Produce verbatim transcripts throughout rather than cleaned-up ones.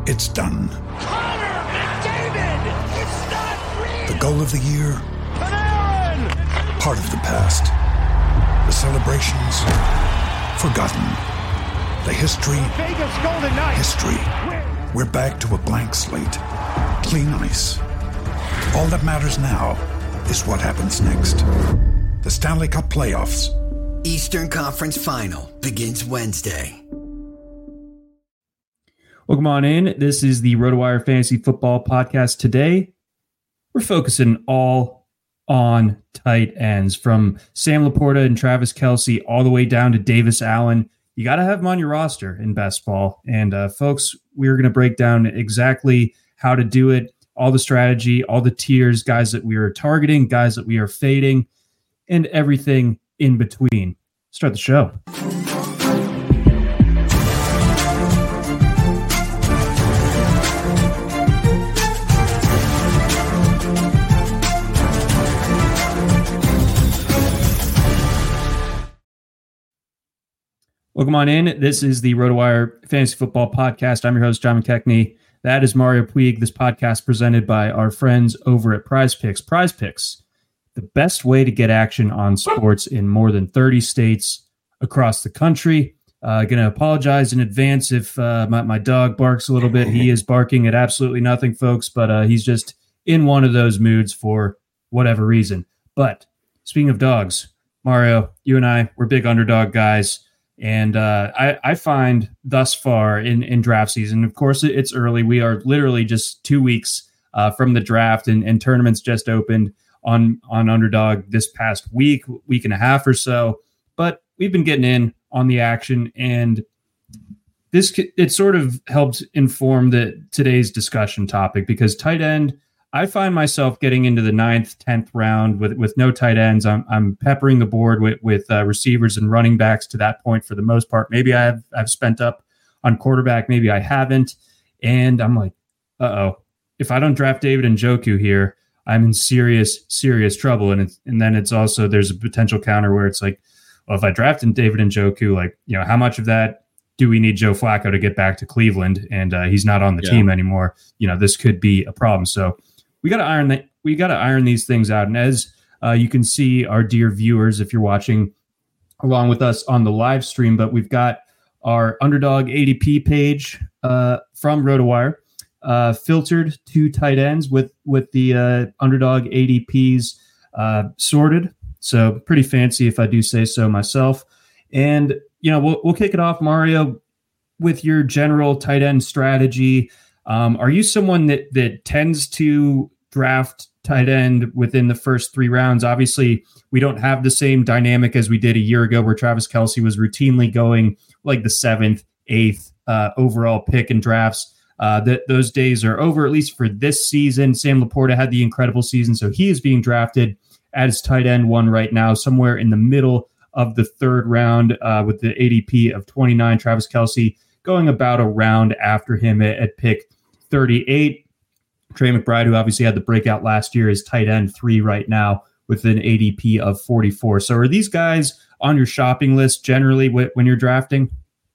It's done. Connor McDavid! It's not real! The goal of the year? Panarin! Part of the past. The celebrations? Forgotten. The history? Vegas Golden Knights! History. We're back to a blank slate. Clean ice. All that matters now is what happens next. The Stanley Cup Playoffs. Eastern Conference Final begins Wednesday. Welcome on in. This is the RotoWire Fantasy Football Podcast. Today, we're focusing all on tight ends, from Sam Laporta and Travis Kelce all the way down to Davis Allen. You got to have them on your roster in best ball. And uh, folks, we're going to break down exactly how to do it, all the strategy, all the tiers, guys that we are targeting, guys that we are fading, and everything in between. Start the show. Welcome on in. This is the RotoWire Fantasy Football Podcast. I'm your host, John McKechnie. That is Mario Puig. This podcast presented by our friends over at Prize Picks. Prize Picks, the best way to get action on sports in more than thirty states across the country. Uh, going to apologize in advance if uh, my, my dog barks a little bit. He is barking at absolutely nothing, folks, but uh, he's just in one of those moods for whatever reason. But speaking of dogs, Mario, you and I, we're big underdog guys. And uh, I, I find thus far in, in draft season, of course, it's early. We are literally just two weeks uh, from the draft, and, and tournaments just opened on, on Underdog this past week, week and a half or so. But we've been getting in on the action, and this it sort of helped inform the today's discussion topic, because tight end, I find myself getting into the ninth, tenth round with, with no tight ends. I'm I'm peppering the board with with uh, receivers and running backs to that point for the most part. Maybe I have I've spent up on quarterback, maybe I haven't, and I'm like, uh oh, if I don't draft David Njoku here, I'm in serious serious trouble. And it's, and then it's also there's a potential counter where it's like, well, if I drafted David Njoku, like, you know, how much of that do we need Joe Flacco to get back to Cleveland, and uh, he's not on the yeah. team anymore? You know, this could be a problem. So we got to iron that. We got to iron these things out. And as uh, you can see, our dear viewers, if you're watching along with us on the live stream, but we've got our Underdog A D P page uh, from RotoWire uh, filtered to tight ends with with the uh, Underdog A D Ps uh, sorted. So pretty fancy, if I do say so myself. And you know, we'll we'll kick it off, Mario, with your general tight end strategy. Um, are you someone that that tends to draft tight end within the first three rounds? Obviously, we don't have the same dynamic as we did a year ago, where Travis Kelce was routinely going like the seventh, eighth uh, overall pick in drafts. Uh, that those days are over, at least for this season. Sam Laporta had the incredible season, so he is being drafted as tight end one right now, somewhere in the middle of the third round uh, with the A D P of twenty-nine. Travis Kelce going about a round after him at, at pick thirty-eight. Trey McBride, who obviously had the breakout last year, is tight end three right now with an A D P of forty-four. So are these guys on your shopping list generally when you're drafting?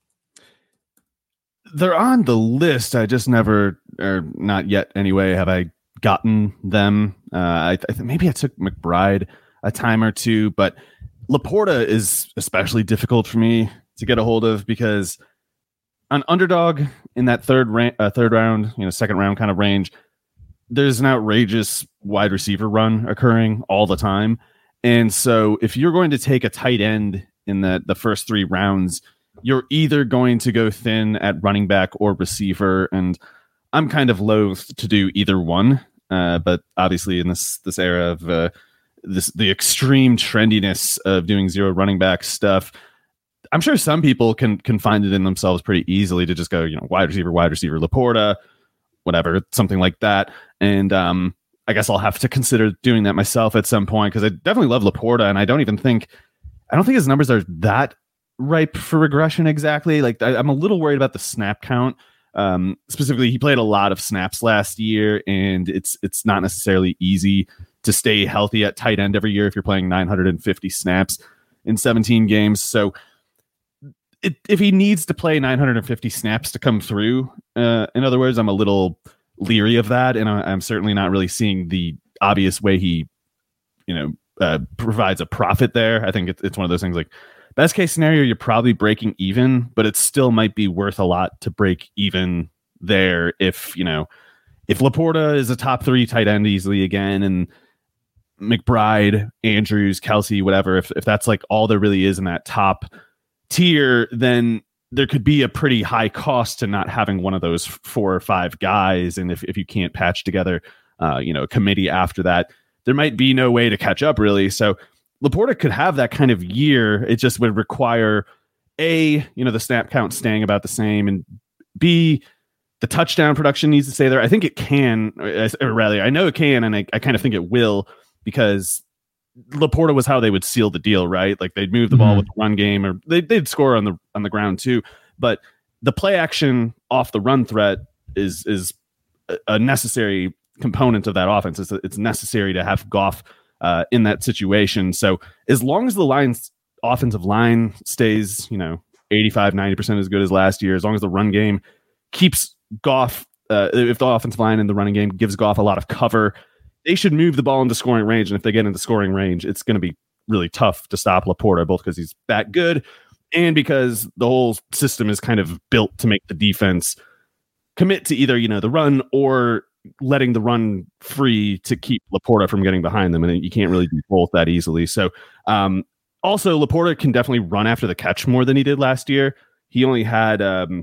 They're on the list. I just never, or not yet anyway, have I gotten them. Uh, I, I think maybe I took McBride a time or two, but Laporta is especially difficult for me to get a hold of, because on Underdog in that third ra- uh, third round, you know, second round kind of range, there's an outrageous wide receiver run occurring all the time. And so if you're going to take a tight end in the, the first three rounds, you're either going to go thin at running back or receiver. And I'm kind of loath to do either one. Uh, but obviously in this, this era of uh, this, the extreme trendiness of doing zero running back stuff, I'm sure some people can, can find it in themselves pretty easily to just go, you know, wide receiver, wide receiver, Laporta, whatever, something like that. And um, I guess I'll have to consider doing that myself at some point, because I definitely love Laporta, and I don't even think, I don't think his numbers are that ripe for regression exactly. Like I, I'm a little worried about the snap count. Um, specifically, he played a lot of snaps last year, and it's it's not necessarily easy to stay healthy at tight end every year if you're playing nine hundred fifty snaps in seventeen games. So it, if he needs to play nine hundred fifty snaps to come through, uh, in other words, I'm a little leery of that, and I, I'm certainly not really seeing the obvious way he, you know, uh, provides a profit there. I think it's it's one of those things like best case scenario, you're probably breaking even, but it still might be worth a lot to break even there if, you know, if Laporta is a top three tight end easily again, and McBride, Andrews, Kelsey, whatever, if if that's like all there really is in that top tier, then there could be a pretty high cost to not having one of those four or five guys. And if, if you can't patch together, uh, you know, a committee after that, there might be no way to catch up really. So Laporta could have that kind of year. It just would require A, you know, the snap count staying about the same, and B, the touchdown production needs to stay there. I think it can, or rather, I know it can, and I, I kind of think it will, because Laporta was how they would seal the deal, right? Like they'd move the mm-hmm. ball with the run game, or they, they'd score on the on the ground too. But the play action off the run threat is is a necessary component of that offense. It's, it's necessary to have Goff uh, in that situation. So as long as the line's offensive line stays, you know, eighty-five, ninety percent as good as last year, as long as the run game keeps Goff, uh, if the offensive line in the running game gives Goff a lot of cover, they should move the ball into scoring range. And if they get into scoring range, it's going to be really tough to stop Laporta, both because he's that good and because the whole system is kind of built to make the defense commit to either, you know, the run or letting the run free to keep Laporta from getting behind them. And you can't really do both that easily. So um, also Laporta can definitely run after the catch more than he did last year. He only had, um,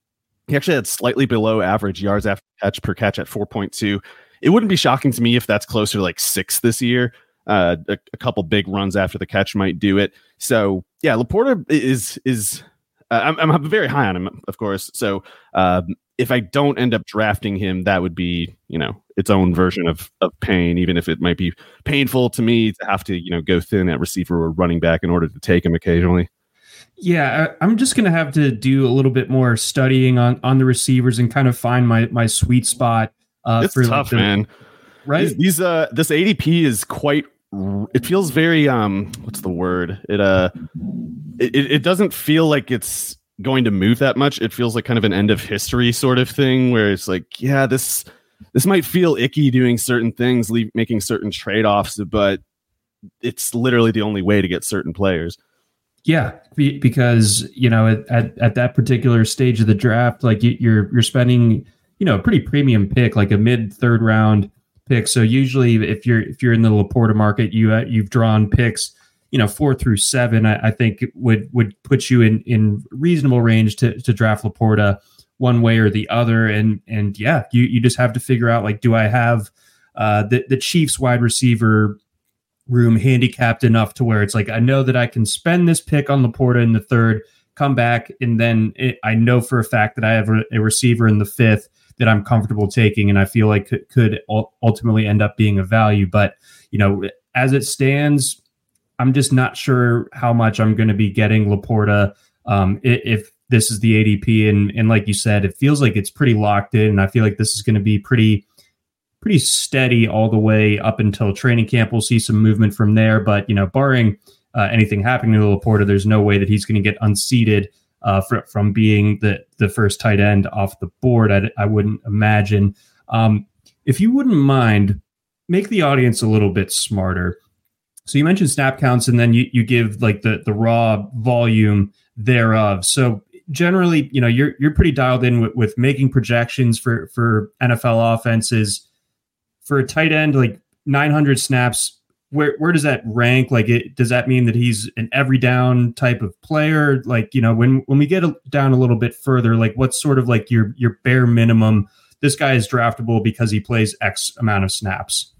he actually had slightly below average yards after catch per catch at four point two. It wouldn't be shocking to me if that's closer to like six this year. Uh, a, a couple big runs after the catch might do it. So yeah, Laporta is is uh, I'm, I'm very high on him, of course. So um, if I don't end up drafting him, that would be, you know, its own version of of pain. Even if it might be painful to me to have to, you know, go thin at receiver or running back in order to take him occasionally. Yeah, I, I'm just going to have to do a little bit more studying on on the receivers and kind of find my my sweet spot. Uh, it's for tough, like the, man. Right? These, these uh, this A D P is quite. It feels very um. What's the word? It uh, it it doesn't feel like it's going to move that much. It feels like kind of an end of history sort of thing, where it's like, yeah, this this might feel icky doing certain things, leave, making certain trade offs, but it's literally the only way to get certain players. Yeah, be, because you know at, at at that particular stage of the draft, like you, you're you're spending, you know, a pretty premium pick, like a mid third round pick. So usually if you're, if you're in the Laporta market, you, uh, you've drawn picks, you know, four through seven, I, I think would, would put you in, in reasonable range to, to draft Laporta one way or the other. And, and yeah, you, you just have to figure out, like, do I have uh, the, the Chiefs wide receiver room handicapped enough to where it's like, I know that I can spend this pick on Laporta in the third, come back, and then it, I know for a fact that I have a, a receiver in the fifth that I'm comfortable taking, and I feel like could, could ultimately end up being a value. But, you know, as it stands, I'm just not sure how much I'm going to be getting Laporta um, if this is the A D P. And, and like you said, it feels like it's pretty locked in, and I feel like this is going to be pretty pretty steady all the way up until training camp. We'll see some movement from there. But, you know, barring uh, anything happening to Laporta, there's no way that he's going to get unseated Uh, fr- from being the the first tight end off the board. I, I wouldn't imagine. Um, if you wouldn't mind, make the audience a little bit smarter. So you mentioned snap counts, and then you, you give like the, the raw volume thereof. So generally, you know, you're you're pretty dialed in with, with making projections for for N F L offenses. For a tight end, like nine hundred snaps, Where where does that rank? Like, it, does that mean that he's an every down type of player? Like, you know, when when we get a, down a little bit further, like, what's sort of like your your bare minimum? This guy is draftable because he plays X amount of snaps.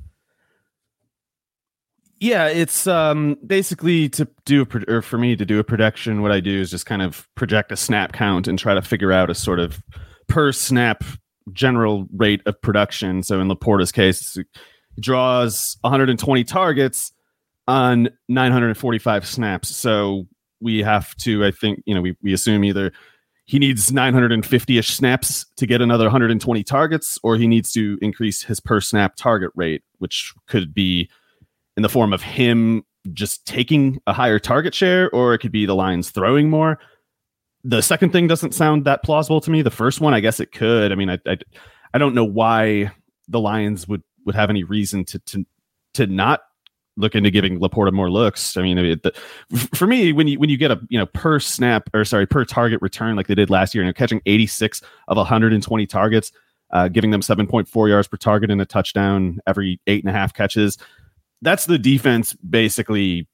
Yeah, it's um, basically to do a pro- or for me to do a projection. What I do is just kind of project a snap count and try to figure out a sort of per snap general rate of production. So in Laporta's case, he draws one hundred twenty targets on nine hundred forty-five snaps. So we have to, I think, you know, we, we assume either he needs nine hundred fifty-ish snaps to get another one hundred twenty targets, or he needs to increase his per snap target rate, which could be in the form of him just taking a higher target share, or it could be the Lions throwing more. the second thing doesn't sound that plausible to me. The first one, I guess it could. I mean, I I, I don't know why the Lions would, would have any reason to to to not look into giving Laporta more looks. I mean, it, the, for me, when you when you get a you know per snap or sorry per target return like they did last year, you know, catching eighty-six of one hundred twenty targets, uh, giving them seven point four yards per target and a touchdown every eight and a half catches. That's the defense basically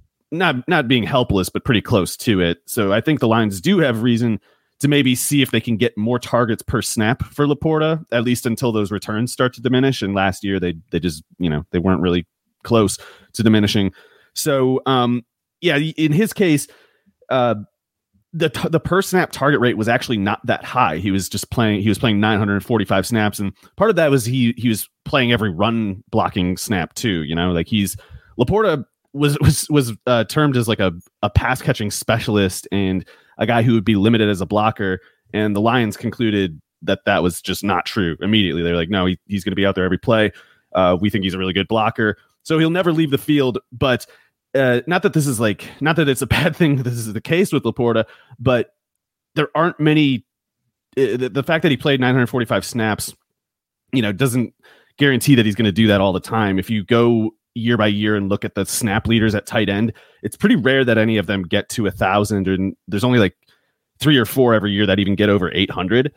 not not being helpless, but pretty close to it. So I think the Lions do have reason to maybe see if they can get more targets per snap for Laporta, at least until those returns start to diminish. And last year they they just, you know, they weren't really close to diminishing. So um, yeah, in his case, uh, the the per snap target rate was actually not that high. He was just playing. He was playing nine hundred forty-five snaps, and part of that was he he was playing every run blocking snap too. You know, like he's Laporta was was was uh, termed as like a a pass catching specialist and a guy who would be limited as a blocker. And the Lions concluded that that was just not true immediately. They're like, no, he, he's going to be out there every play. Uh, we think he's a really good blocker, so he'll never leave the field. But Uh, not that this is like, not that it's a bad thing. This is the case with Laporta, but there aren't many. Uh, the, the fact that he played nine hundred forty-five snaps, you know, doesn't guarantee that he's going to do that all the time. If you go year by year and look at the snap leaders at tight end, it's pretty rare that any of them get to a thousand. And there's only like three or four every year that even get over eight hundred.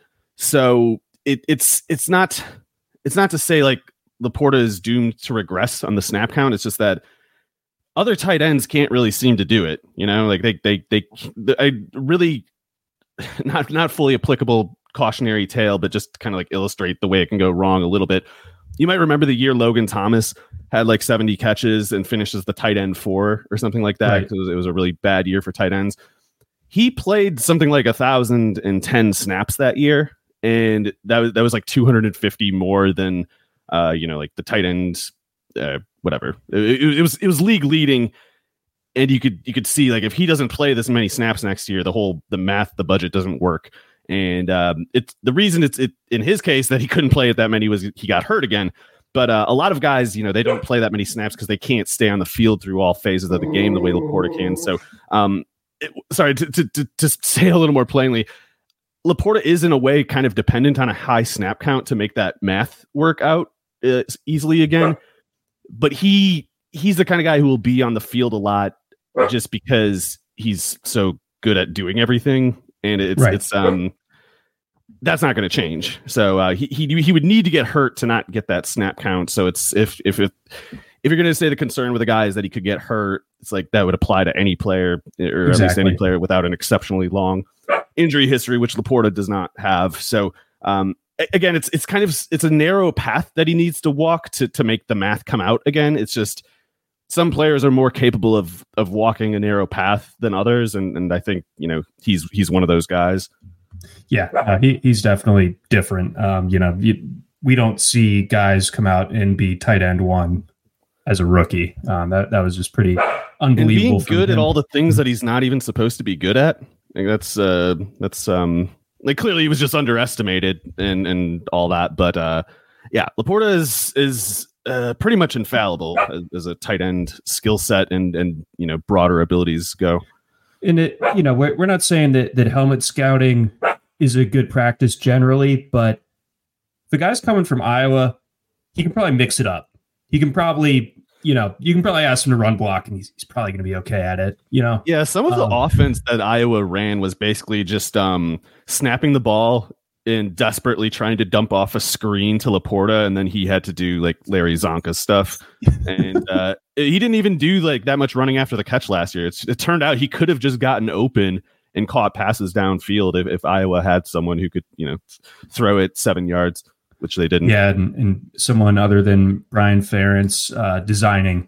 So it, it's it's not it's not to say like Laporta is doomed to regress on the snap count. It's just that other tight ends can't really seem to do it, you know, like they, they, they, they I really not, not fully applicable cautionary tale, but just kind of like illustrate the way it can go wrong a little bit. You might remember the year Logan Thomas had like seventy catches and finishes the tight end four or something like that. Right. It was, it was a really bad year for tight ends. He played something like a thousand and ten snaps that year. And that was, that was like two hundred fifty more than, uh, you know, like the tight ends, uh, whatever. It, it, it was it was league leading, and you could you could see like if he doesn't play this many snaps next year, the whole the math, the budget doesn't work. And um, it's the reason it's it in his case that he couldn't play it that many was he got hurt again. But uh, a lot of guys, you know, they don't play that many snaps because they can't stay on the field through all phases of the game the way Laporta can. So, um, it, sorry to, to to to say it a little more plainly, Laporta is in a way kind of dependent on a high snap count to make that math work out uh, easily again. But he he's the kind of guy who will be on the field a lot just because he's so good at doing everything, and it's right. it's um that's not going to change. So uh, he he he would need to get hurt to not get that snap count. So it's if if if, if you're going to say the concern with the guy is that he could get hurt, it's like that would apply to any player or exactly. at least any player without an exceptionally long injury history, which Laporta does not have. So. Um, Again, it's it's kind of it's a narrow path that he needs to walk to to make the math come out again. It's just some players are more capable of of walking a narrow path than others, and and I think you know he's he's one of those guys. Yeah, uh, he he's definitely different. Um, you know, you, we don't see guys come out and be tight end one as a rookie. Um, that that was just pretty unbelievable. And being good at all the things that he's not even supposed to be good at. Like that's uh, that's um. Like clearly he was just underestimated and, and all that. But uh, yeah, Laporta is is uh, pretty much infallible as, as a tight end skill set and, and, you know, broader abilities go. And it, you know, we're, we're not saying that, that helmet scouting is a good practice generally, but the guy's coming from Iowa, he can probably mix it up. He can probably, you know, you can probably ask him to run block and he's, he's probably going to be okay at it, you know? Yeah. Some of the um, offense that Iowa ran was basically just um, snapping the ball and desperately trying to dump off a screen to Laporta. And then he had to do like Larry Zonka stuff. And uh, he didn't even do like that much running after the catch last year. It's, it turned out he could have just gotten open and caught passes downfield if, if Iowa had someone who could, you know, throw it seven yards. Which they didn't. Yeah, and, and someone other than Brian Ferentz uh, designing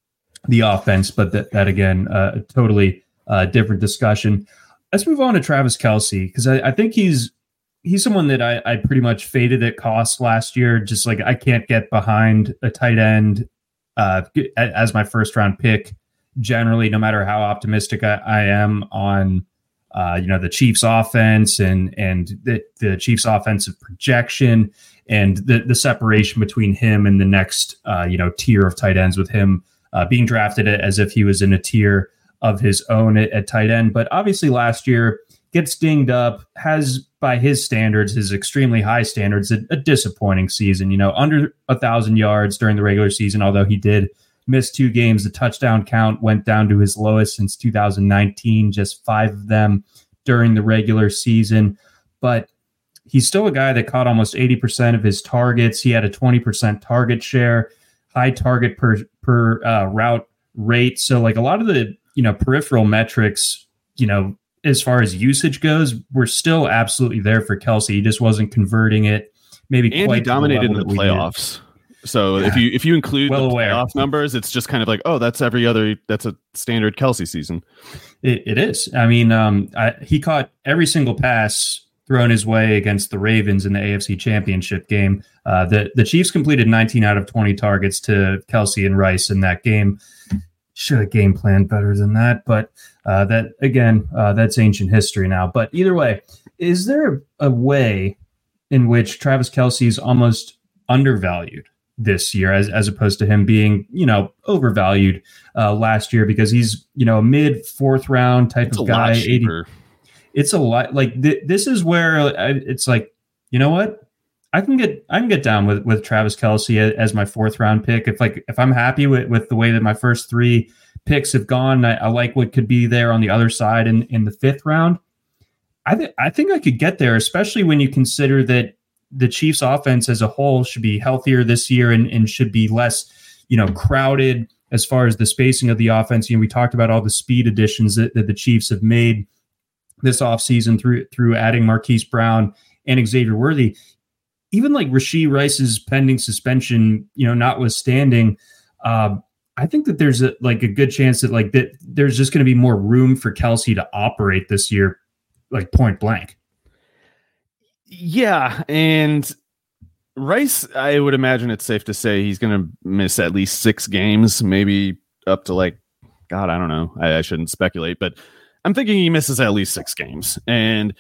the offense, but that, that again, uh, a totally uh, different discussion. Let's move on to Travis Kelce, because I, I think he's he's someone that I, I pretty much faded at cost last year. Just like I can't get behind a tight end uh, as my first round pick, generally, no matter how optimistic I, I am on uh, you know, the Chiefs offense and and the, the Chiefs offensive projection. And the, the separation between him and the next, uh, you know, tier of tight ends, with him uh, being drafted as if he was in a tier of his own at, at tight end. But obviously last year gets dinged up, has, by his standards, his extremely high standards, a, a disappointing season. You know, under a thousand yards during the regular season, although he did miss two games. The touchdown count went down to his lowest since two thousand nineteen, just five of them during the regular season. But he's still a guy that caught almost eighty percent of his targets. He had a twenty percent target share, high target per per uh, route rate. So like a lot of the, you know, peripheral metrics, you know, as far as usage goes, were still absolutely there for Kelce. He just wasn't converting it. Maybe and quite he dominated the in the playoffs. So yeah. if you if you include well the aware. playoff numbers, it's just kind of like, oh, that's every other that's a standard Kelce season. It, it is. I mean, um, I, he caught every single pass thrown his way against the Ravens in the A F C Championship game. Uh, the the Chiefs completed nineteen out of twenty targets to Kelce and Rice in that game. Should have game planned better than that, but uh, that again, uh, that's ancient history now. But either way, is there a way in which Travis Kelce is almost undervalued this year, as as opposed to him being, you know, overvalued uh, last year, because he's, you know, a mid fourth round type it's of a guy? Lot cheaper. eighty It's a lot. Like th- this is where I, it's like, you know what? I can get I can get down with, with Travis Kelce as my fourth round pick. If like if I'm happy with, with the way that my first three picks have gone, I, I like what could be there on the other side in, in the fifth round. I th- I think I could get there, especially when you consider that the Chiefs offense as a whole should be healthier this year and, and should be less, you know, crowded as far as the spacing of the offense. You know, we talked about all the speed additions that, that the Chiefs have made this offseason through through adding Marquise Brown and Xavier Worthy. Even like Rashee Rice's pending suspension, you know, notwithstanding, uh, I think that there's a, like a good chance that like that there's just going to be more room for Kelce to operate this year, like point blank. Yeah, and Rice, I would imagine it's safe to say he's going to miss at least six games, maybe up to like, God, I don't know. I, I shouldn't speculate, but I'm thinking he misses at least six games, and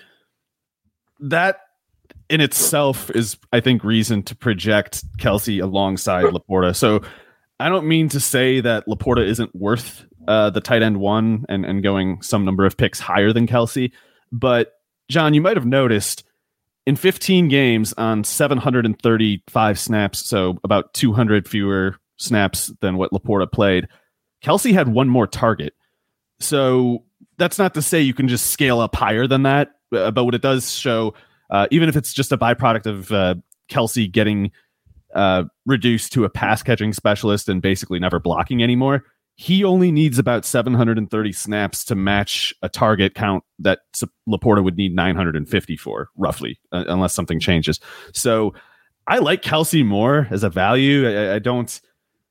that in itself is, I think, reason to project Kelce alongside Laporta. So I don't mean to say that Laporta isn't worth uh, the tight end one and, and going some number of picks higher than Kelce. But John, you might have noticed in fifteen games on seven hundred thirty-five snaps, so about two hundred fewer snaps than what Laporta played, Kelce had one more target. So that's not to say you can just scale up higher than that, uh, but what it does show, Uh, even if it's just a byproduct of uh, Kelce getting uh, reduced to a pass catching specialist and basically never blocking anymore, he only needs about seven hundred thirty snaps to match a target count that Laporta would need nine hundred fifty for, roughly, uh, unless something changes. So I like Kelce more as a value. I, I don't.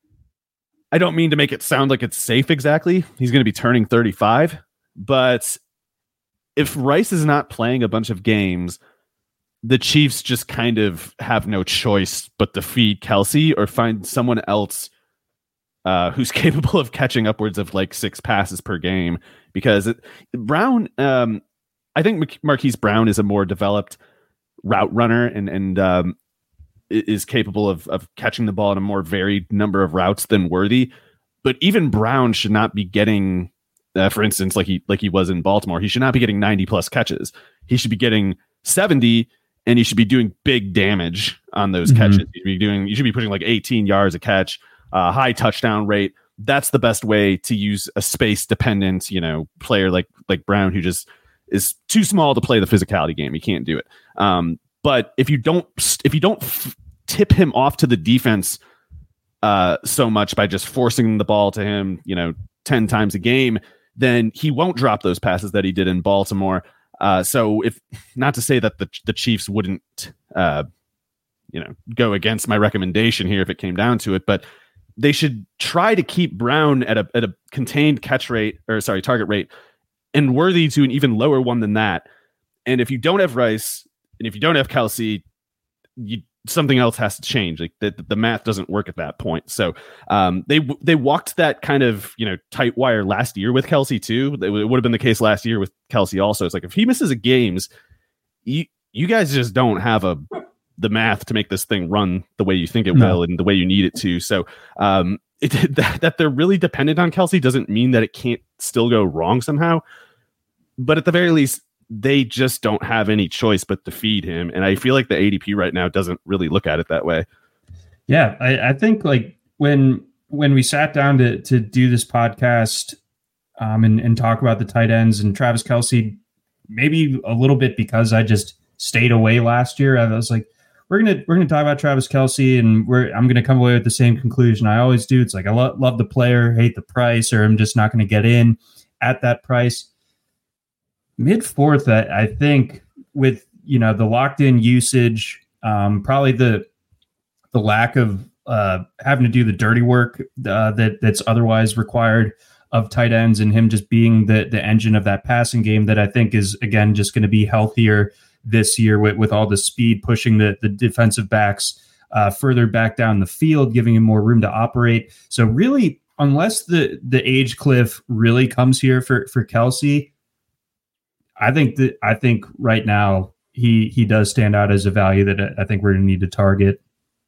I don't mean to make it sound like it's safe exactly. He's going to be turning thirty-five, but if Rice is not playing a bunch of games, the Chiefs just kind of have no choice but to feed Kelce or find someone else uh, who's capable of catching upwards of like six passes per game. Because it, Brown, um, I think Marquise Brown is a more developed route runner and and um, is capable of of catching the ball in a more varied number of routes than Worthy. But even Brown should not be getting, uh, for instance, like he like he was in Baltimore, he should not be getting ninety plus catches. He should be getting seventy. And you should be doing big damage on those mm-hmm. catches. You should be doing, you should be pushing like eighteen yards a catch, uh, high touchdown rate. That's the best way to use a space dependent, you know, player like like Brown, who just is too small to play the physicality game. He can't do it. Um, but if you don't, if you don't f- tip him off to the defense uh, so much by just forcing the ball to him, you know, ten times a game, then he won't drop those passes that he did in Baltimore. Uh, so if not to say that the the Chiefs wouldn't, uh, you know, go against my recommendation here if it came down to it, but they should try to keep Brown at a at a contained catch rate or sorry target rate, and Worthy to an even lower one than that. And if you don't have Rice and if you don't have Kelce, you something else has to change. Like the, the math doesn't work at that point. So um, they they walked that kind of, you know, tight wire last year with Kelce too. It, it would have been the case last year with Kelce also. It's like if he misses a games, you you guys just don't have a the math to make this thing run the way you think it no. will and the way you need it to. So um, it, that, that they're really dependent on Kelce doesn't mean that it can't still go wrong somehow. But at the very least, they just don't have any choice but to feed him. And I feel like the A D P right now doesn't really look at it that way. Yeah, I, I think like when when we sat down to to do this podcast um, and, and talk about the tight ends and Travis Kelce, maybe a little bit because I just stayed away last year. I was like, we're gonna we're gonna talk about Travis Kelce, and we're I'm gonna come away with the same conclusion I always do. It's like I lo- love the player, hate the price, or I'm just not going to get in at that price. Mid fourth, I, I think, with you know the locked in usage, um, probably the the lack of uh, having to do the dirty work uh, that that's otherwise required of tight ends, and him just being the the engine of that passing game that I think is again just going to be healthier this year with, with all the speed pushing the, the defensive backs uh, further back down the field, giving him more room to operate. So really, unless the, the age cliff really comes here for, for Kelce, I think that I think right now he he does stand out as a value that I think we're going to need to target.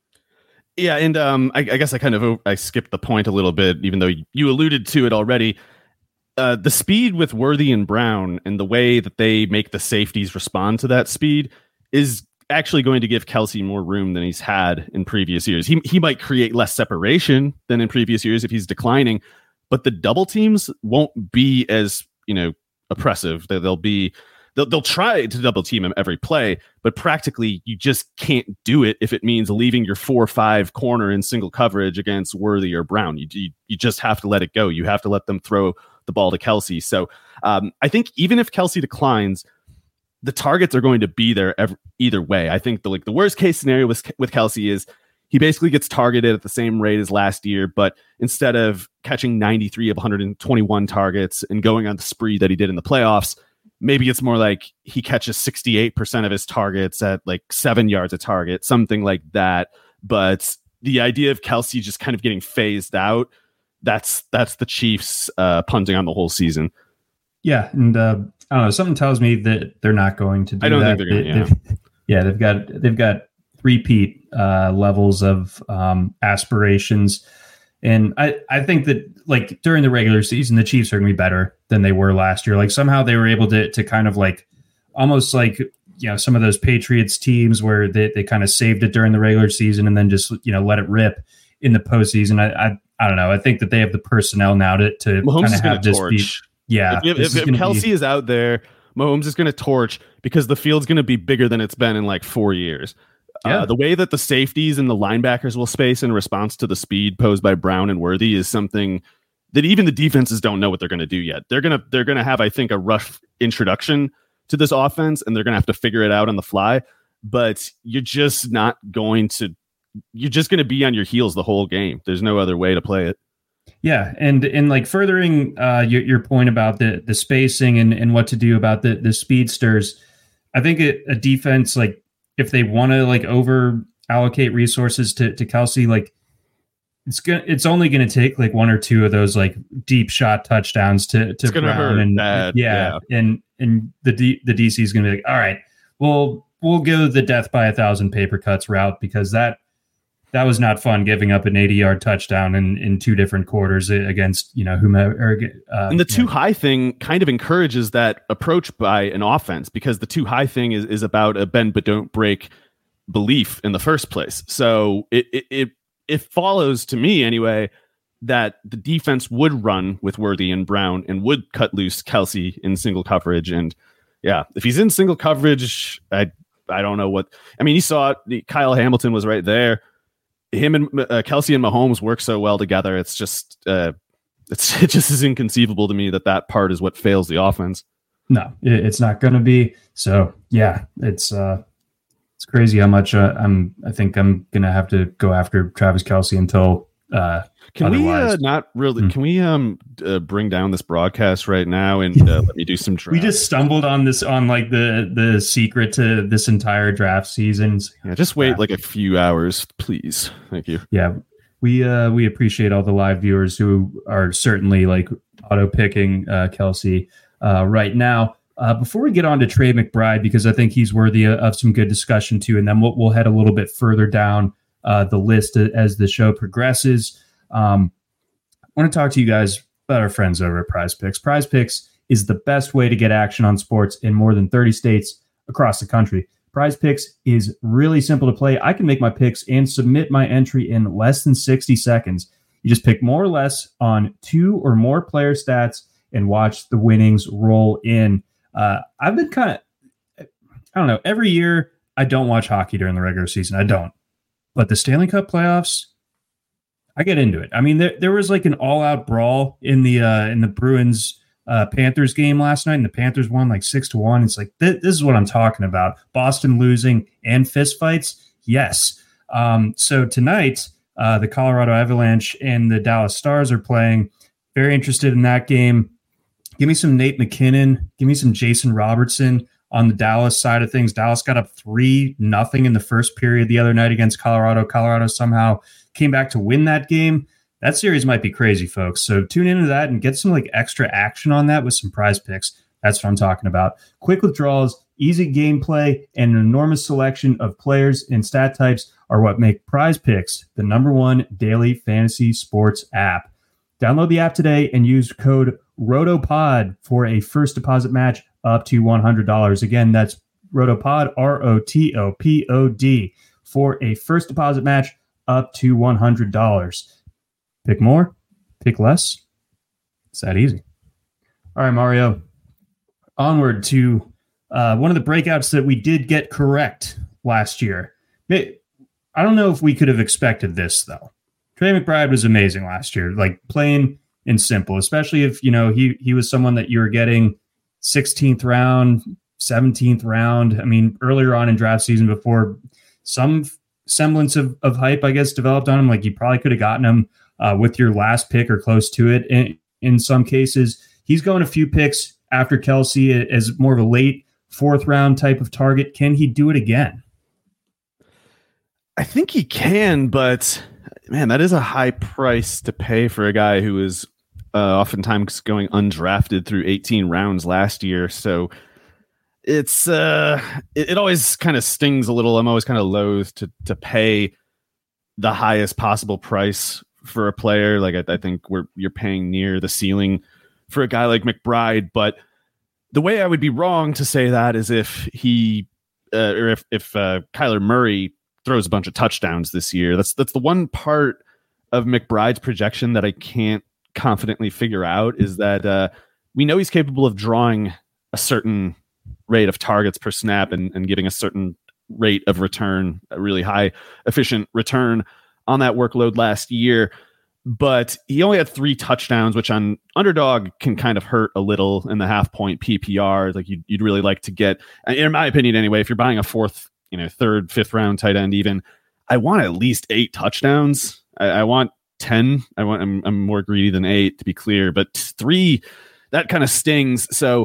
Yeah, and um, I, I guess I kind of I skipped the point a little bit, even though you alluded to it already. Uh, the speed with Worthy and Brown and the way that they make the safeties respond to that speed is actually going to give Kelce more room than he's had in previous years. He he might create less separation than in previous years if he's declining, but the double teams won't be as, you know, oppressive. They'll be they'll they'll try to double team him every play, but practically you just can't do it if it means leaving your four or five corner in single coverage against Worthy or Brown. You you, you just have to let it go. You have to let them throw the ball to Kelce. So um, I think even if Kelce declines, the targets are going to be there every, either way. I think the like the worst case scenario with with Kelce is he basically gets targeted at the same rate as last year, but instead of catching ninety-three of one hundred twenty-one targets and going on the spree that he did in the playoffs, maybe it's more like he catches sixty-eight percent of his targets at like seven yards a target, something like that. But the idea of Kelce just kind of getting phased out, that's that's the Chiefs uh, punting on the whole season. Yeah, and uh, I don't know. Something tells me that they're not going to do that. I don't that. think they're going to. Yeah. yeah, they've got they've got repeat uh, levels of um, aspirations, and I I think that like during the regular season, the Chiefs are going to be better than they were last year. Like somehow they were able to to kind of like almost like you know some of those Patriots teams where they they kind of saved it during the regular season and then just you know let it rip in the postseason. I I, I don't know. I think that they have the personnel now to to kind of have this torch. be. Yeah, if, if, if Kelce be... is out there, Mahomes is going to torch because the field's going to be bigger than it's been in like four years. Yeah. Uh, the way that the safeties and the linebackers will space in response to the speed posed by Brown and Worthy is something that even the defenses don't know what they're going to do yet. They're gonna they're gonna have, I think, a rough introduction to this offense, and they're gonna have to figure it out on the fly. But you're just not going to. You're just going to be on your heels the whole game. There's no other way to play it. Yeah, and and like furthering uh, your your point about the the spacing and, and what to do about the the speedsters, I think it, a defense like if they want to like over allocate resources to to Kelce, like it's gonna it's only going to take like one or two of those like deep shot touchdowns to to Brown and bad. yeah, yeah, and and the D, the D C is going to be like, all right, well we'll go the death by a thousand paper cuts route because that. That was not fun giving up an eighty-yard touchdown in, in two different quarters against, you know, whomever. Uh, and the too know. high thing kind of encourages that approach by an offense because the too high thing is, is about a bend but don't break belief in the first place. So it, it, it, it follows to me anyway that the defense would run with Worthy and Brown and would cut loose Kelce in single coverage. And yeah, if he's in single coverage, I I don't know what, I mean, you saw it. Kyle Hamilton was right there. Him and uh, Kelce and Mahomes work so well together. It's just, uh, it's it just is inconceivable to me that that part is what fails the offense. No, it, it's not going to be. So yeah, it's uh, it's crazy how much uh, I'm. I think I'm going to have to go after Travis Kelce until. Uh, can otherwise. we uh, not really? Mm. Can we um uh, bring down this broadcast right now and uh, let me do some draft? We just stumbled on this on like the the secret to this entire draft season. Yeah, just wait like a few hours, please. Thank you. Yeah, we uh we appreciate all the live viewers who are certainly like auto picking uh, Kelce uh, right now. Uh, before we get on to Trey McBride, because I think he's worthy of some good discussion too, and then we'll we'll head a little bit further down uh, the list as the show progresses. Um, I want to talk to you guys about our friends over at Prize Picks. Prize Picks is the best way to get action on sports in more than thirty states across the country. Prize Picks is really simple to play. I can make my picks and submit my entry in less than sixty seconds. You just pick more or less on two or more player stats and watch the winnings roll in. Uh, I've been kind of, I don't know, every year I don't watch hockey during the regular season. I don't. But the Stanley Cup playoffs, I get into it. I mean, there, there was like an all-out brawl in the uh, in the Bruins uh, Panthers game last night, and the Panthers won like six to one. It's like th- this is what I'm talking about: Boston losing and fistfights. Yes. Um, so tonight, uh, the Colorado Avalanche and the Dallas Stars are playing. Very interested in that game. Give me some Nate McKinnon. Give me some Jason Robertson on the Dallas side of things. Dallas got up three nothing in the first period the other night against Colorado. Colorado somehow came back to win that game. That series might be crazy, folks. So tune into that and get some like extra action on that with some Prize Picks. That's what I'm talking about. Quick withdrawals, easy gameplay, and an enormous selection of players and stat types are what make Prize Picks the number one daily fantasy sports app. Download the app today and use code ROTOPOD for a first deposit match up to one hundred dollars. Again, that's ROTOPOD, R O T O P O D, for a first deposit match up to one hundred dollars. Pick more, pick less. It's that easy. All right, Mario. Onward to uh, one of the breakouts that we did get correct last year. It, I don't know if we could have expected this, though. Trey McBride was amazing last year, like plain and simple, especially if, you know, he he was someone that you were getting sixteenth round, seventeenth round. I mean, earlier on in draft season, before some semblance of, of hype, I guess, developed on him, like you probably could have gotten him uh, with your last pick or close to it. In, in some cases, he's going a few picks after Kelsey as more of a late fourth round type of target. Can he do it again? I think he can, but man, that is a high price to pay for a guy who is uh, oftentimes going undrafted through eighteen rounds last year. So it's uh, it, it always kind of stings a little. I'm always kind of loath to to pay the highest possible price for a player. Like I, I think we're you're paying near the ceiling for a guy like McBride. But the way I would be wrong to say that is if he uh, or if if uh, Kyler Murray throws a bunch of touchdowns this year. That's that's the one part of McBride's projection that I can't confidently figure out, is that uh, we know he's capable of drawing a certain rate of targets per snap and, and getting a certain rate of return, a really high efficient return on that workload last year. But he only had three touchdowns, which on Underdog can kind of hurt a little in the half point P P R. Like you'd, you'd really like to get, in my opinion anyway, if you're buying a fourth, you know, third, fifth round tight end, even, I want at least eight touchdowns. I, I want ten. I want, I'm, I'm more greedy than eight, to be clear, but three, that kind of stings. So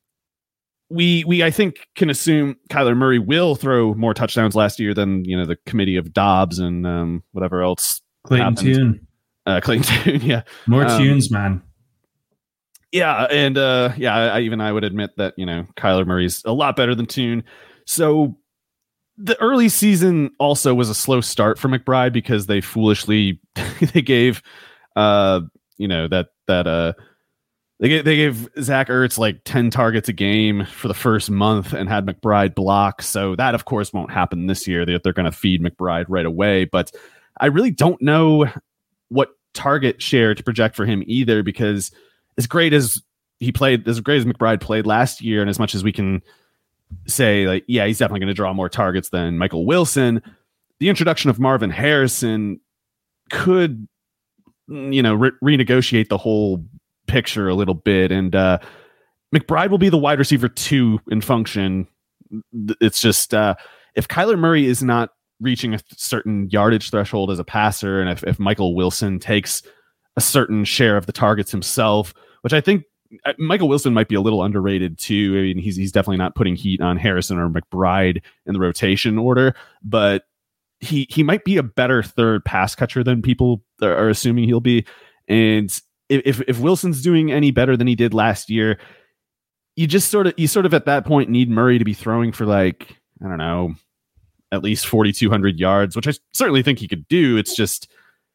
we, we, I think, can assume Kyler Murray will throw more touchdowns last year than, you know, the committee of Dobbs and um, whatever else. Clayton Tune. Uh, Clayton Tune, yeah. More um, tunes, man. Yeah, and uh, yeah, I, even I would admit that, you know, Kyler Murray's a lot better than Tune. So the early season also was a slow start for McBride because they foolishly they gave uh you know that that uh they gave, they gave Zach Ertz like ten targets a game for the first month and had McBride block. So that of course won't happen this year. They, they're going to feed McBride right away. But I really don't know what target share to project for him either, because as great as he played, as great as McBride played last year, and as much as we can say, like, yeah, he's definitely going to draw more targets than Michael Wilson, the introduction of Marvin Harrison could, you know, re- renegotiate the whole picture a little bit. And uh, McBride will be the wide receiver two in function. It's just uh, if Kyler Murray is not reaching a certain yardage threshold as a passer, and if, if Michael Wilson takes a certain share of the targets himself, which I think Michael Wilson might be a little underrated too. I mean, he's he's definitely not putting heat on Harrison or McBride in the rotation order, but he he might be a better third pass catcher than people are assuming he'll be. And if if Wilson's doing any better than he did last year, you just sort of you sort of at that point need Murray to be throwing for, like, I don't know, at least forty-two hundred yards, which I certainly think he could do. It's just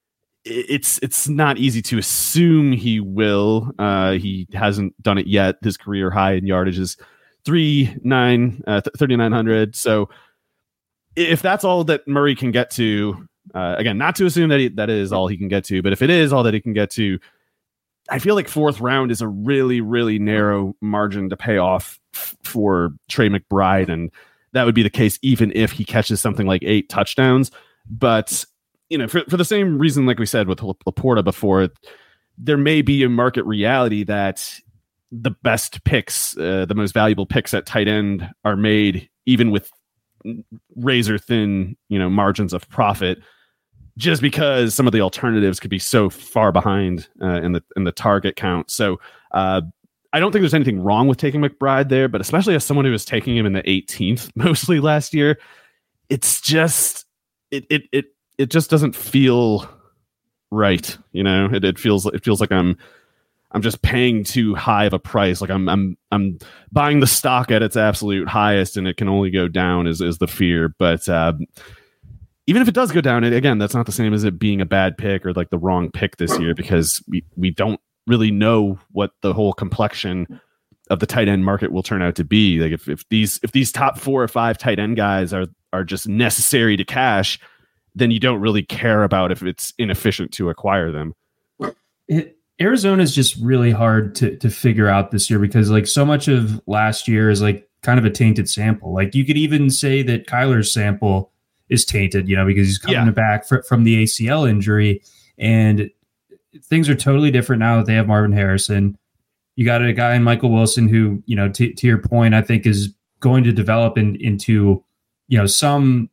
it's it's not easy to assume he will. Uh, he hasn't done it yet. His career high in yardage is three nine uh, thirty-nine hundred. So if that's all that Murray can get to, uh, again, not to assume that he, that is all he can get to, but if it is all that he can get to, I feel like fourth round is a really, really narrow margin to pay off f- for Trey McBride. And that would be the case even if he catches something like eight touchdowns. But you know, for, for the same reason, like we said with Laporta before, there may be a market reality that the best picks, uh, the most valuable picks at tight end are made even with razor thin, you know, margins of profit, just because some of the alternatives could be so far behind uh, in the in the target count. So uh, I don't think there's anything wrong with taking McBride there, but especially as someone who was taking him in the eighteenth mostly last year, it's just it it it. It just doesn't feel right, you know. It, it feels it feels like I'm I'm just paying too high of a price. Like I'm I'm I'm buying the stock at its absolute highest, and it can only go down. Is is the fear? But uh, even if it does go down, it, again, that's not the same as it being a bad pick or like the wrong pick this year, because we we don't really know what the whole complexion of the tight end market will turn out to be. Like if if these if these top four or five tight end guys are are just necessary to cash, then you don't really care about if it's inefficient to acquire them. It, Arizona is just really hard to to figure out this year, because like so much of last year is like kind of a tainted sample. Like you could even say that Kyler's sample is tainted, you know, because he's coming yeah. back fr- from the A C L injury, and things are totally different now that they have Marvin Harrison. You got a guy in Michael Wilson who, you know, t- to your point, I think is going to develop in, into, you know, some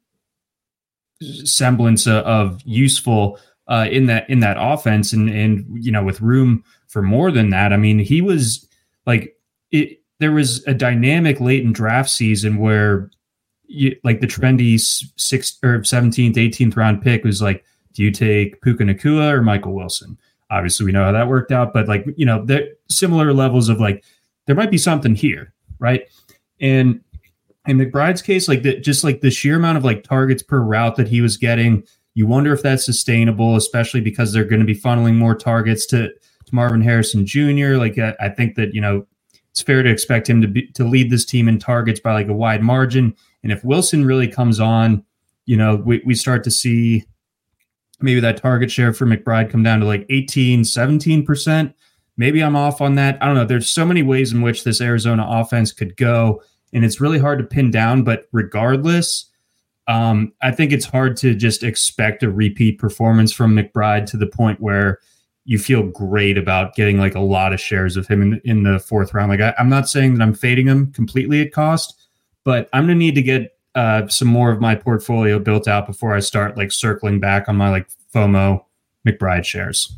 semblance of, of useful uh, in that in that offense, and and you know, with room for more than that. I mean, he was like it. There was a dynamic late in draft season where, you, like the trendy sixth or seventeenth, eighteenth round pick was like, do you take Puka Nacua or Michael Wilson? Obviously, we know how that worked out, but like, you know, there similar levels of like there might be something here, right? And in McBride's case, like the, just like the sheer amount of like targets per route that he was getting, you wonder if that's sustainable, especially because they're going to be funneling more targets to, to Marvin Harrison Junior Like I, I think that, you know, it's fair to expect him to be, to lead this team in targets by like a wide margin. And if Wilson really comes on, you know, we, we start to see maybe that target share for McBride come down to like eighteen, seventeen percent. Maybe I'm off on that. I don't know. There's so many ways in which this Arizona offense could go, and it's really hard to pin down. But regardless, um, I think it's hard to just expect a repeat performance from McBride to the point where you feel great about getting like a lot of shares of him in, in the fourth round. Like I, I'm not saying that I'm fading him completely at cost, but I'm going to need to get uh, some more of my portfolio built out before I start like circling back on my like FOMO McBride shares.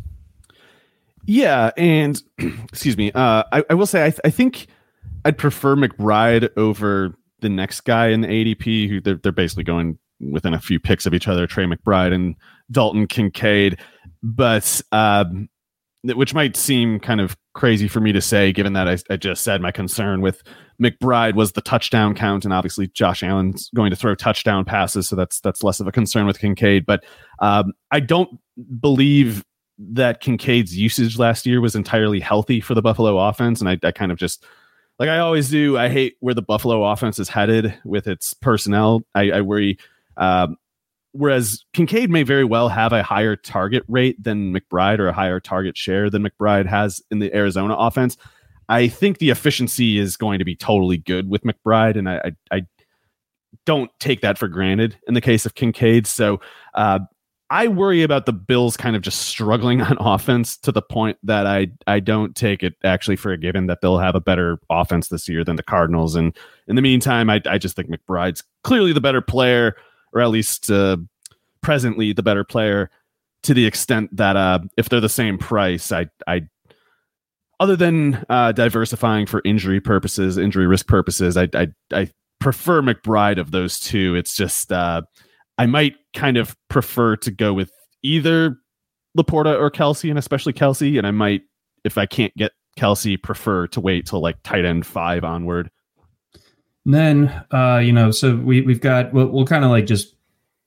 Yeah. And excuse me. Uh, I, I will say, I, th- I think I'd prefer McBride over the next guy in the A D P, who they're, they're basically going within a few picks of each other, Trey McBride and Dalton Kincaid. But um, which might seem kind of crazy for me to say, given that I, I just said my concern with McBride was the touchdown count, and obviously Josh Allen's going to throw touchdown passes, so that's that's less of a concern with Kincaid. But um, I don't believe that Kincaid's usage last year was entirely healthy for the Buffalo offense, and I, I kind of just, like I always do, I hate where the Buffalo offense is headed with its personnel. I, I worry. Um, Whereas Kincaid may very well have a higher target rate than McBride, or a higher target share than McBride has in the Arizona offense, I think the efficiency is going to be totally good with McBride, and I I, I don't take that for granted in the case of Kincaid. So uh, I worry about the Bills kind of just struggling on offense to the point that I I don't take it actually for a given that they'll have a better offense this year than the Cardinals. And in the meantime, I, I just think McBride's clearly the better player, or at least uh, presently the better player, to the extent that uh, if they're the same price, I, I other than uh, diversifying for injury purposes, injury risk purposes, I, I, I prefer McBride of those two. It's just uh, I might kind of prefer to go with either Laporta or Kelsey, and especially Kelsey, and I might, if I can't get Kelsey, prefer to wait till like tight end five onward. And then, uh, you know, so we, we've got, we'll, we'll kind of like just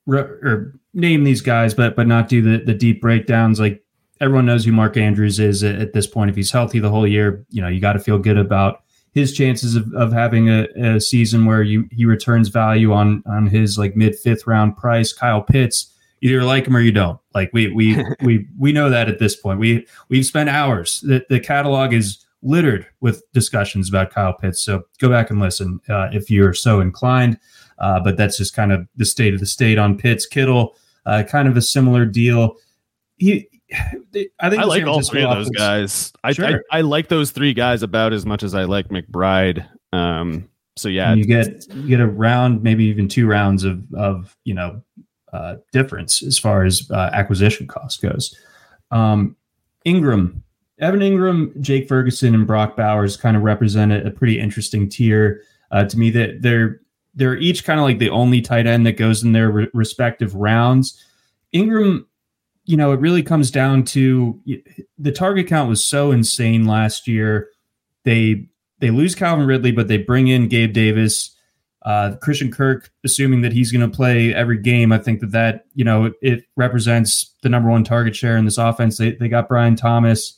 re- or name these guys, but but not do the the deep breakdowns. Like everyone knows who Mark Andrews is at, at this point. If he's healthy the whole year, you know, you got to feel good about his chances of, of having a, a season where you he returns value on on his like mid fifth round price. Kyle Pitts, either like him or you don't. Like we we we we know that at this point. We we've spent hours. The the catalog is littered with discussions about Kyle Pitts. So go back and listen uh, if you're so inclined. Uh, but that's just kind of the state of the state on Pitts. Kittle, uh, kind of a similar deal. He, I think I like all three of those guys. I, sure. I I like those three guys about as much as I like McBride. Um, so yeah, and you get you get a round, maybe even two rounds of of you know uh, difference as far as uh, acquisition cost goes. Um, Ingram. Evan Ingram, Jake Ferguson, and Brock Bowers kind of represent a, a pretty interesting tier uh, to me. That they're they're each kind of like the only tight end that goes in their re- respective rounds. Ingram, you know, it really comes down to the target count was so insane last year. They they lose Calvin Ridley, but they bring in Gabe Davis, uh, Christian Kirk, assuming that he's going to play every game. I think that that you know it, it represents the number one target share in this offense. They they got Brian Thomas.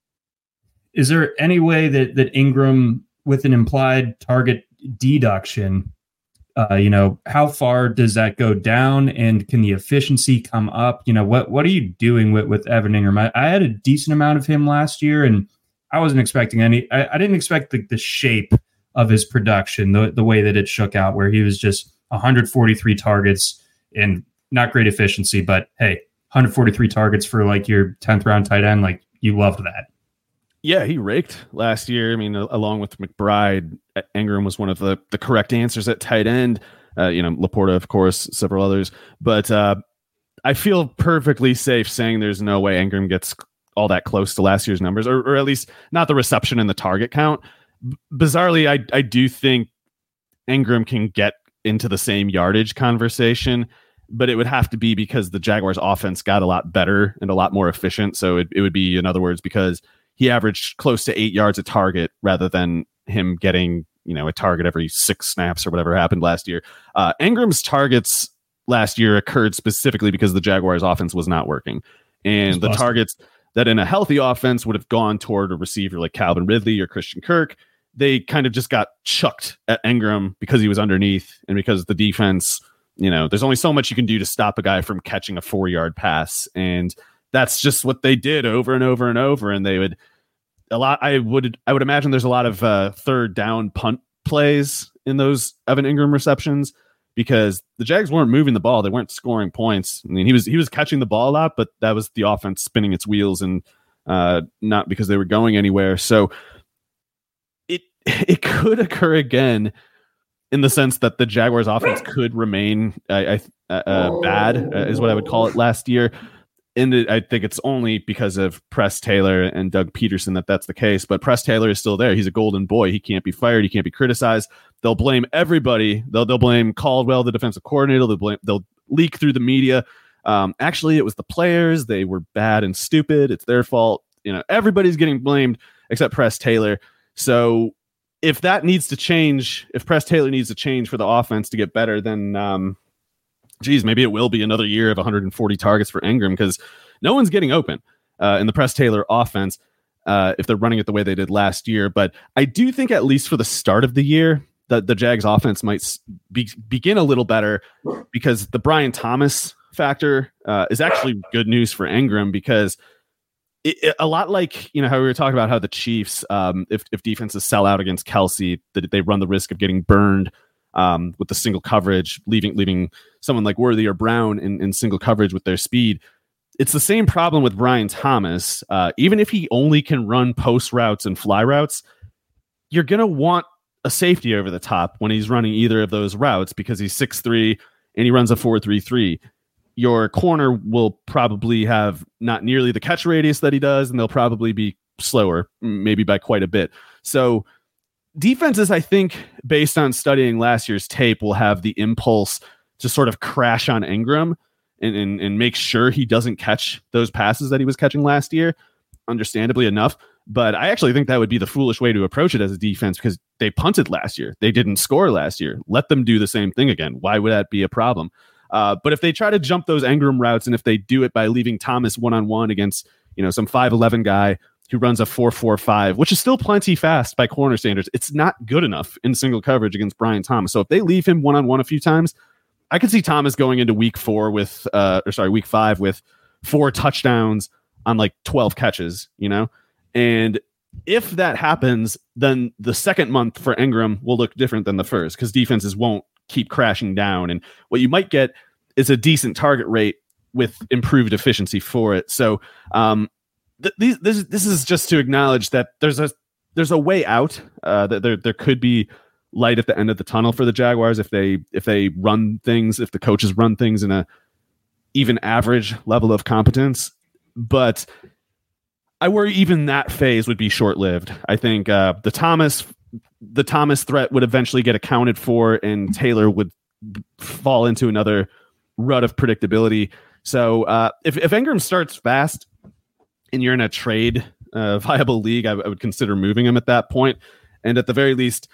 Is there any way that, that Ingram, with an implied target deduction, uh, you know, how far does that go down, and can the efficiency come up? You know, what what are you doing with, with Evan Ingram? I, I had a decent amount of him last year, and I wasn't expecting any. I, I didn't expect the, the shape of his production, the the way that it shook out, where he was just one hundred forty-three targets and not great efficiency, but hey, one hundred forty-three targets for like your tenth round tight end, like you loved that. Yeah, he raked last year. I mean, along with McBride, Ingram was one of the, the correct answers at tight end. Uh, you know, Laporta, of course, several others. But uh, I feel perfectly safe saying there's no way Ingram gets all that close to last year's numbers, or, or at least not the reception and the target count. B- bizarrely, I, I do think Ingram can get into the same yardage conversation, but it would have to be because the Jaguars' offense got a lot better and a lot more efficient. So it, it would be, in other words, because he averaged close to eight yards a target rather than him getting, you know, a target every six snaps or whatever happened last year. Uh, Ingram's targets last year occurred specifically because the Jaguars' offense was not working. And the targets that in a healthy offense would have gone toward a receiver like Calvin Ridley or Christian Kirk, they kind of just got chucked at Ingram because he was underneath and because the defense, you know, there's only so much you can do to stop a guy from catching a four-yard pass. And that's just what they did over and over and over. And they would a lot. I would I would imagine there's a lot of uh, third down punt plays in those Evan Ingram receptions because the Jags weren't moving the ball. They weren't scoring points. I mean, he was he was catching the ball a lot, but that was the offense spinning its wheels and uh, not because they were going anywhere. So it it could occur again in the sense that the Jaguars offense could remain uh, uh, bad uh, is what I would call it last year. And it, I think it's only because of Press Taylor and Doug Peterson that that's the case. But Press Taylor is still there. He's a golden boy. He can't be fired. He can't be criticized. They'll blame everybody. They'll they'll blame Caldwell, the defensive coordinator. They'll blame. They'll leak through the media. Um, actually, it was the players. They were bad and stupid. It's their fault. You know, everybody's getting blamed except Press Taylor. So if that needs to change, if Press Taylor needs to change for the offense to get better, then. Um, Geez, maybe it will be another year of one hundred forty targets for Ingram because no one's getting open uh, in the Press Taylor offense uh, if they're running it the way they did last year. But I do think at least for the start of the year that the Jags offense might be, begin a little better because the Brian Thomas factor uh, is actually good news for Ingram because it, it, a lot like, you know, how we were talking about how the Chiefs, um, if, if defenses sell out against Kelsey, that they run the risk of getting burned Um, with the single coverage, leaving leaving someone like Worthy or Brown in, in single coverage with their speed. It's the same problem with Brian Thomas. Uh, even if he only can run post routes and fly routes, you're going to want a safety over the top when he's running either of those routes because he's six three and he runs a four three three. Your corner will probably have not nearly the catch radius that he does, and they'll probably be slower, maybe by quite a bit. So defenses, I think, based on studying last year's tape, will have the impulse to sort of crash on Ingram and, and, and make sure he doesn't catch those passes that he was catching last year, understandably enough. But I actually think that would be the foolish way to approach it as a defense because they punted last year. They didn't score last year. Let them do the same thing again. Why would that be a problem? Uh, but if they try to jump those Engram routes, and if they do it by leaving Thomas one-on-one against, you know, some five eleven guy who runs a four four five, which is still plenty fast by corner standards, it's not good enough in single coverage against Brian Thomas. So if they leave him one-on-one a few times, I could see Thomas going into week four with, uh, or sorry, week five with four touchdowns on like twelve catches, you know? And if that happens, then the second month for Engram will look different than the first, because defenses won't keep crashing down. And what you might get is a decent target rate with improved efficiency for it. So, um, th- these, this, this is just to acknowledge that there's a, there's a way out, uh, that there, there could be light at the end of the tunnel for the Jaguars if they if they run things, if the coaches run things in a even average level of competence. But I worry even that phase would be short-lived. I think uh, the Thomas the Thomas threat would eventually get accounted for, and Taylor would fall into another rut of predictability. So uh, if if Engram starts fast and you're in a trade uh, viable league, I, I would consider moving him at that point. And at the very least,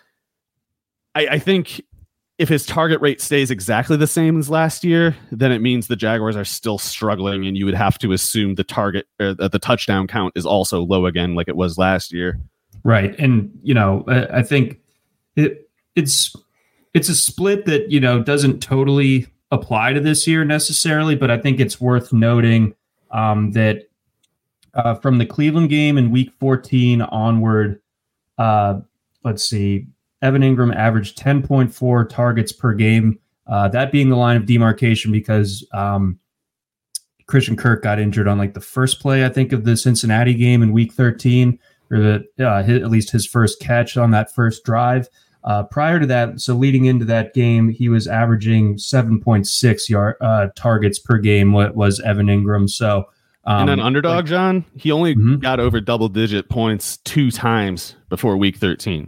I, I think if his target rate stays exactly the same as last year, then it means the Jaguars are still struggling, and you would have to assume the target or the touchdown count is also low again, like it was last year. Right. And, you know, I, I think it it's it's a split that, you know, doesn't totally apply to this year necessarily, but I think it's worth noting um, that uh, from the Cleveland game in week fourteen onward, uh, let's see, Evan Engram averaged ten point four targets per game, uh, that being the line of demarcation because um, Christian Kirk got injured on like the first play, I think, of the Cincinnati game in week thirteen, or the, uh, his, at least his first catch on that first drive. Uh, prior to that, so leading into that game, he was averaging seven point six yard uh, targets per game, what was Evan Engram. So, um, and an underdog, like, John, he only mm-hmm. got over double digit points two times before week thirteen.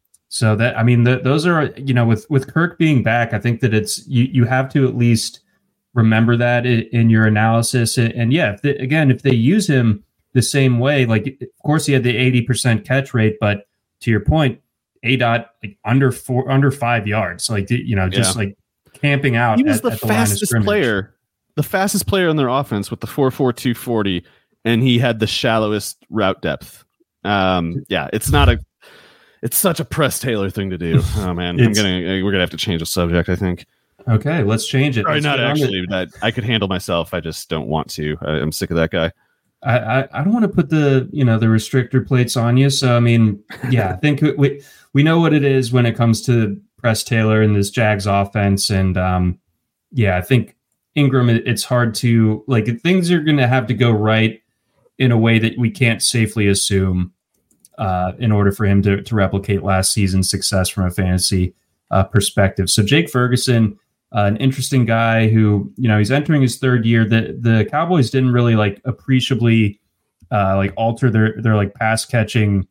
So that, I mean, the, those are, you know, with, with Kirk being back, I think that it's, you, you have to at least remember that in, in your analysis. And yeah, if they, again, if they use him the same way, like, of course he had the eighty percent catch rate, but to your point, A dot like under four, under five yards. Like, you know, just yeah. like camping out. He was at, the at the fastest player, the fastest player on their offense with the four four two forty, and he had the shallowest route depth. Um, yeah, it's not a, It's such a Press Taylor thing to do. Oh man, I'm gonna we're gonna have to change the subject, I think. Okay, let's change it. Sorry, let's not actually. That I could handle myself. I just don't want to. I, I'm sick of that guy. I, I, I don't want to put the you know the restrictor plates on you. So I mean, yeah, I think we we know what it is when it comes to Press Taylor and this Jags offense, and um, yeah, I think Engram. It, it's hard to like things are going to have to go right in a way that we can't safely assume. Uh, in order for him to, to replicate last season's success from a fantasy uh, perspective. So Jake Ferguson, uh, an interesting guy who, you know, he's entering his third year. The the Cowboys didn't really like appreciably uh, like alter their their like pass catching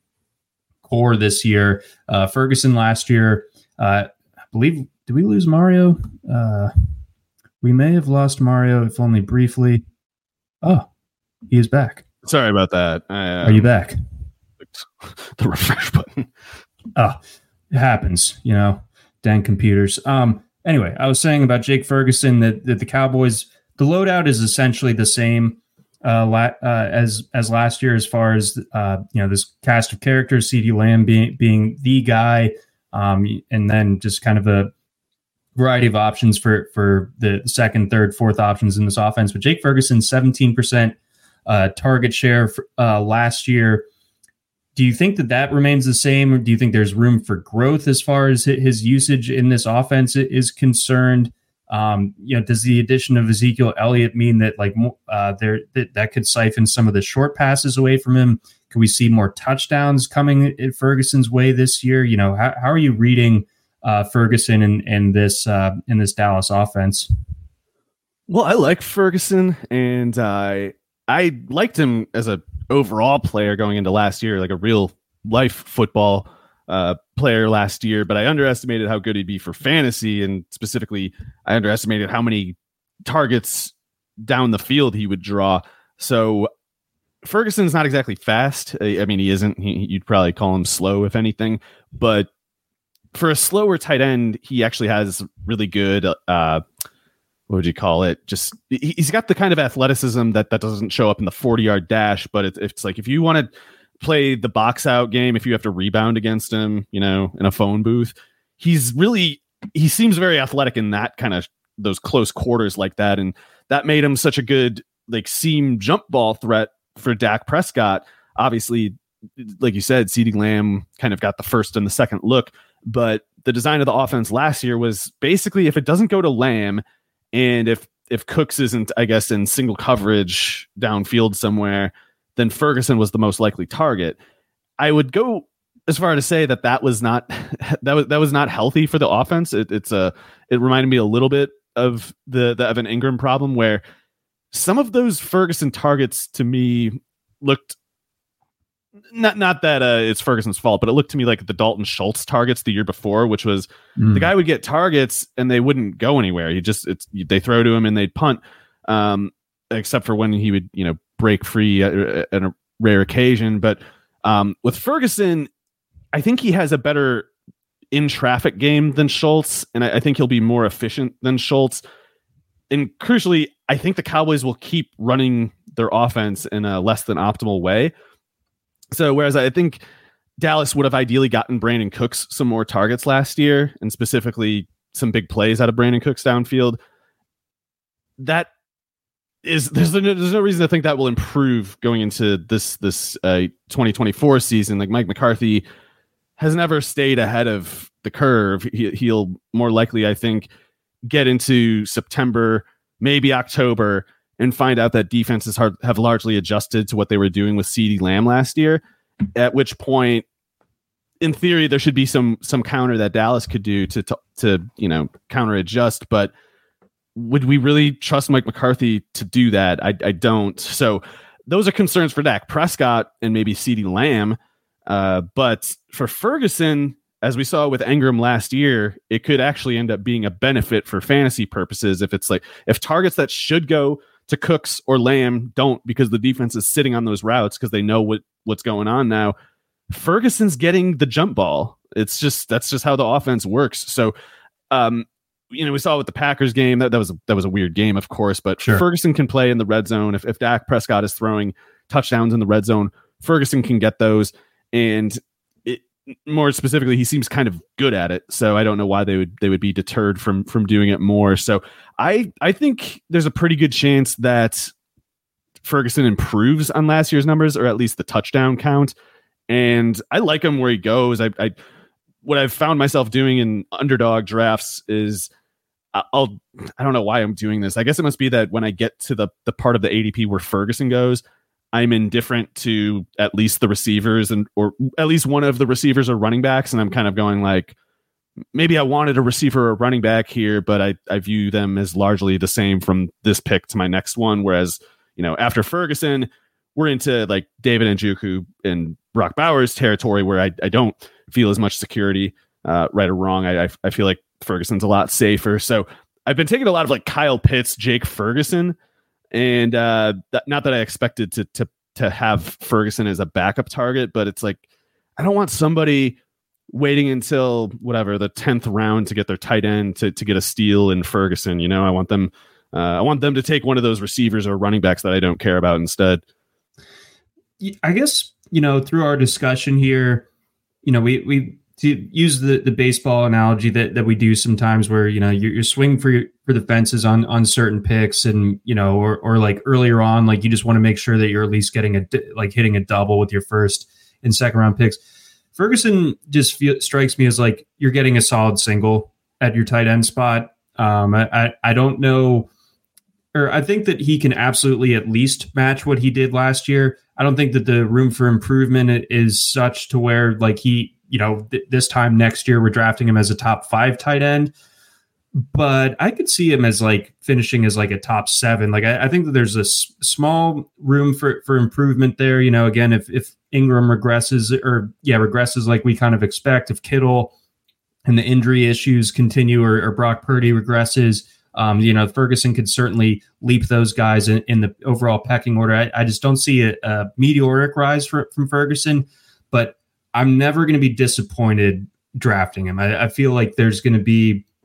core this year. Uh, Ferguson last year, uh, I believe, did we lose Mario? Uh, we may have lost Mario, if only briefly. Oh, he is back. Sorry about that. I, uh... Are you back? The refresh button. Oh, it happens, you know, dang computers. Um, anyway, I was saying about Jake Ferguson that, that the Cowboys, the loadout is essentially the same uh, la- uh, as as last year as far as, uh, you know, this cast of characters, CeeDee Lamb being, being the guy, um, and then just kind of a variety of options for, for the second, third, fourth options in this offense. But Jake Ferguson, seventeen percent uh, target share for, uh, last year. Do you think that that remains the same, or do you think there's room for growth as far as his usage in this offense is concerned? Um, you know, does the addition of Ezekiel Elliott mean that like uh, there that, that could siphon some of the short passes away from him? Could we see more touchdowns coming at Ferguson's way this year? You know, how, how are you reading uh, Ferguson and and this uh, in this Dallas offense? Well, I like Ferguson, and I I liked him as a overall player going into last year, like a real life football uh, player last year, but I underestimated how good he'd be for fantasy. And specifically, I underestimated how many targets down the field he would draw. So Ferguson's not exactly fast. I, I mean, he isn't, he, you'd probably call him slow if anything, but for a slower tight end, he actually has really good, uh, what would you call it? Just he's got the kind of athleticism that that doesn't show up in the forty yard dash, but it's, it's like if you want to play the box out game, if you have to rebound against him, you know, in a phone booth, he's really, he seems very athletic in that kind of those close quarters like that. And that made him such a good like seam jump ball threat for Dak Prescott. Obviously, like you said, CeeDee Lamb kind of got the first and the second look, but the design of the offense last year was basically if it doesn't go to Lamb, and if if Cooks isn't, I guess, in single coverage downfield somewhere, then Ferguson was the most likely target. I would go as far to say that that was not that was that was not healthy for the offense. It, it's a it reminded me a little bit of the the Evan Ingram problem, where some of those Ferguson targets to me looked not not that uh, it's Ferguson's fault, but it looked to me like the Dalton Schultz targets the year before, which was mm. the guy would get targets and they wouldn't go anywhere. He just it's they throw to him and they'd punt, um, except for when he would you know break free at, at a rare occasion. But um, with Ferguson, I think he has a better in traffic game than Schultz, and I, I think he'll be more efficient than Schultz. And crucially, I think the Cowboys will keep running their offense in a less than optimal way. So whereas I think Dallas would have ideally gotten Brandon Cooks some more targets last year, and specifically some big plays out of Brandon Cooks downfield, that is there's no, there's no reason to think that will improve going into this this uh, twenty twenty-four season. Like Mike McCarthy has never stayed ahead of the curve. He, he'll more likely, I think, get into September, maybe October, and find out that defenses hard, have largely adjusted to what they were doing with CeeDee Lamb last year, at which point, in theory, there should be some some counter that Dallas could do to, to, to you know, counter adjust. But would we really trust Mike McCarthy to do that? I, I don't. So those are concerns for Dak Prescott and maybe CeeDee Lamb. Uh, but for Ferguson, as we saw with Ingram last year, it could actually end up being a benefit for fantasy purposes. If it's like, if targets that should go to Cooks or Lamb don't, because the defense is sitting on those routes because they know what, what's going on now, Ferguson's getting the jump ball. It's just, that's just how the offense works. So, um, you know, we saw with the Packers game that, that was, a, that was a weird game, of course, but sure. Ferguson can play in the red zone. If, if Dak Prescott is throwing touchdowns in the red zone, Ferguson can get those. And it, more specifically, he seems kind of good at it. So I don't know why they would they would be deterred from from doing it more. So I I think there's a pretty good chance that Ferguson improves on last year's numbers, or at least the touchdown count. And I like him where he goes. I, I what I've found myself doing in underdog drafts is I'll I don't know why I'm doing this. I guess it must be that when I get to the the part of the A D P where Ferguson goes, I'm indifferent to at least the receivers and or at least one of the receivers or running backs. And I'm kind of going like, maybe I wanted a receiver or running back here, but I, I view them as largely the same from this pick to my next one. Whereas, you know, after Ferguson, we're into like David Njoku and Brock Bowers territory where I, I don't feel as much security, uh, right or wrong. I, I I feel like Ferguson's a lot safer. So I've been taking a lot of like Kyle Pitts, Jake Ferguson. And uh, that, not that I expected to to to have Ferguson as a backup target, but it's like I don't want somebody waiting until whatever the tenth round to get their tight end to to get a steal in Ferguson. You know, I want them uh, I want them to take one of those receivers or running backs that I don't care about instead. I guess you know through our discussion here, you know we we. To use the, the baseball analogy that, that we do sometimes where, you know, you're, you're swinging for your, for the fences on, on certain picks and, you know, or, or like earlier on, like you just want to make sure that you're at least getting a, like hitting a double with your first and second round picks. Ferguson just feel, strikes me as like you're getting a solid single at your tight end spot. Um, I, I, I don't know, or I think that he can absolutely at least match what he did last year. I don't think that the room for improvement is such to where like he, you know, th- this time next year, we're drafting him as a top five tight end, but I could see him as like finishing as like a top seven. Like, I, I think that there's a s- small room for, for improvement there. You know, again, if, if Ingram regresses or yeah, regresses like we kind of expect, if Kittle and the injury issues continue or, or Brock Purdy regresses, um, you know, Ferguson could certainly leap those guys in, in the overall pecking order. I, I just don't see a, a meteoric rise for, from Ferguson, but I'm never going to be disappointed drafting him. I, I feel like there's going to be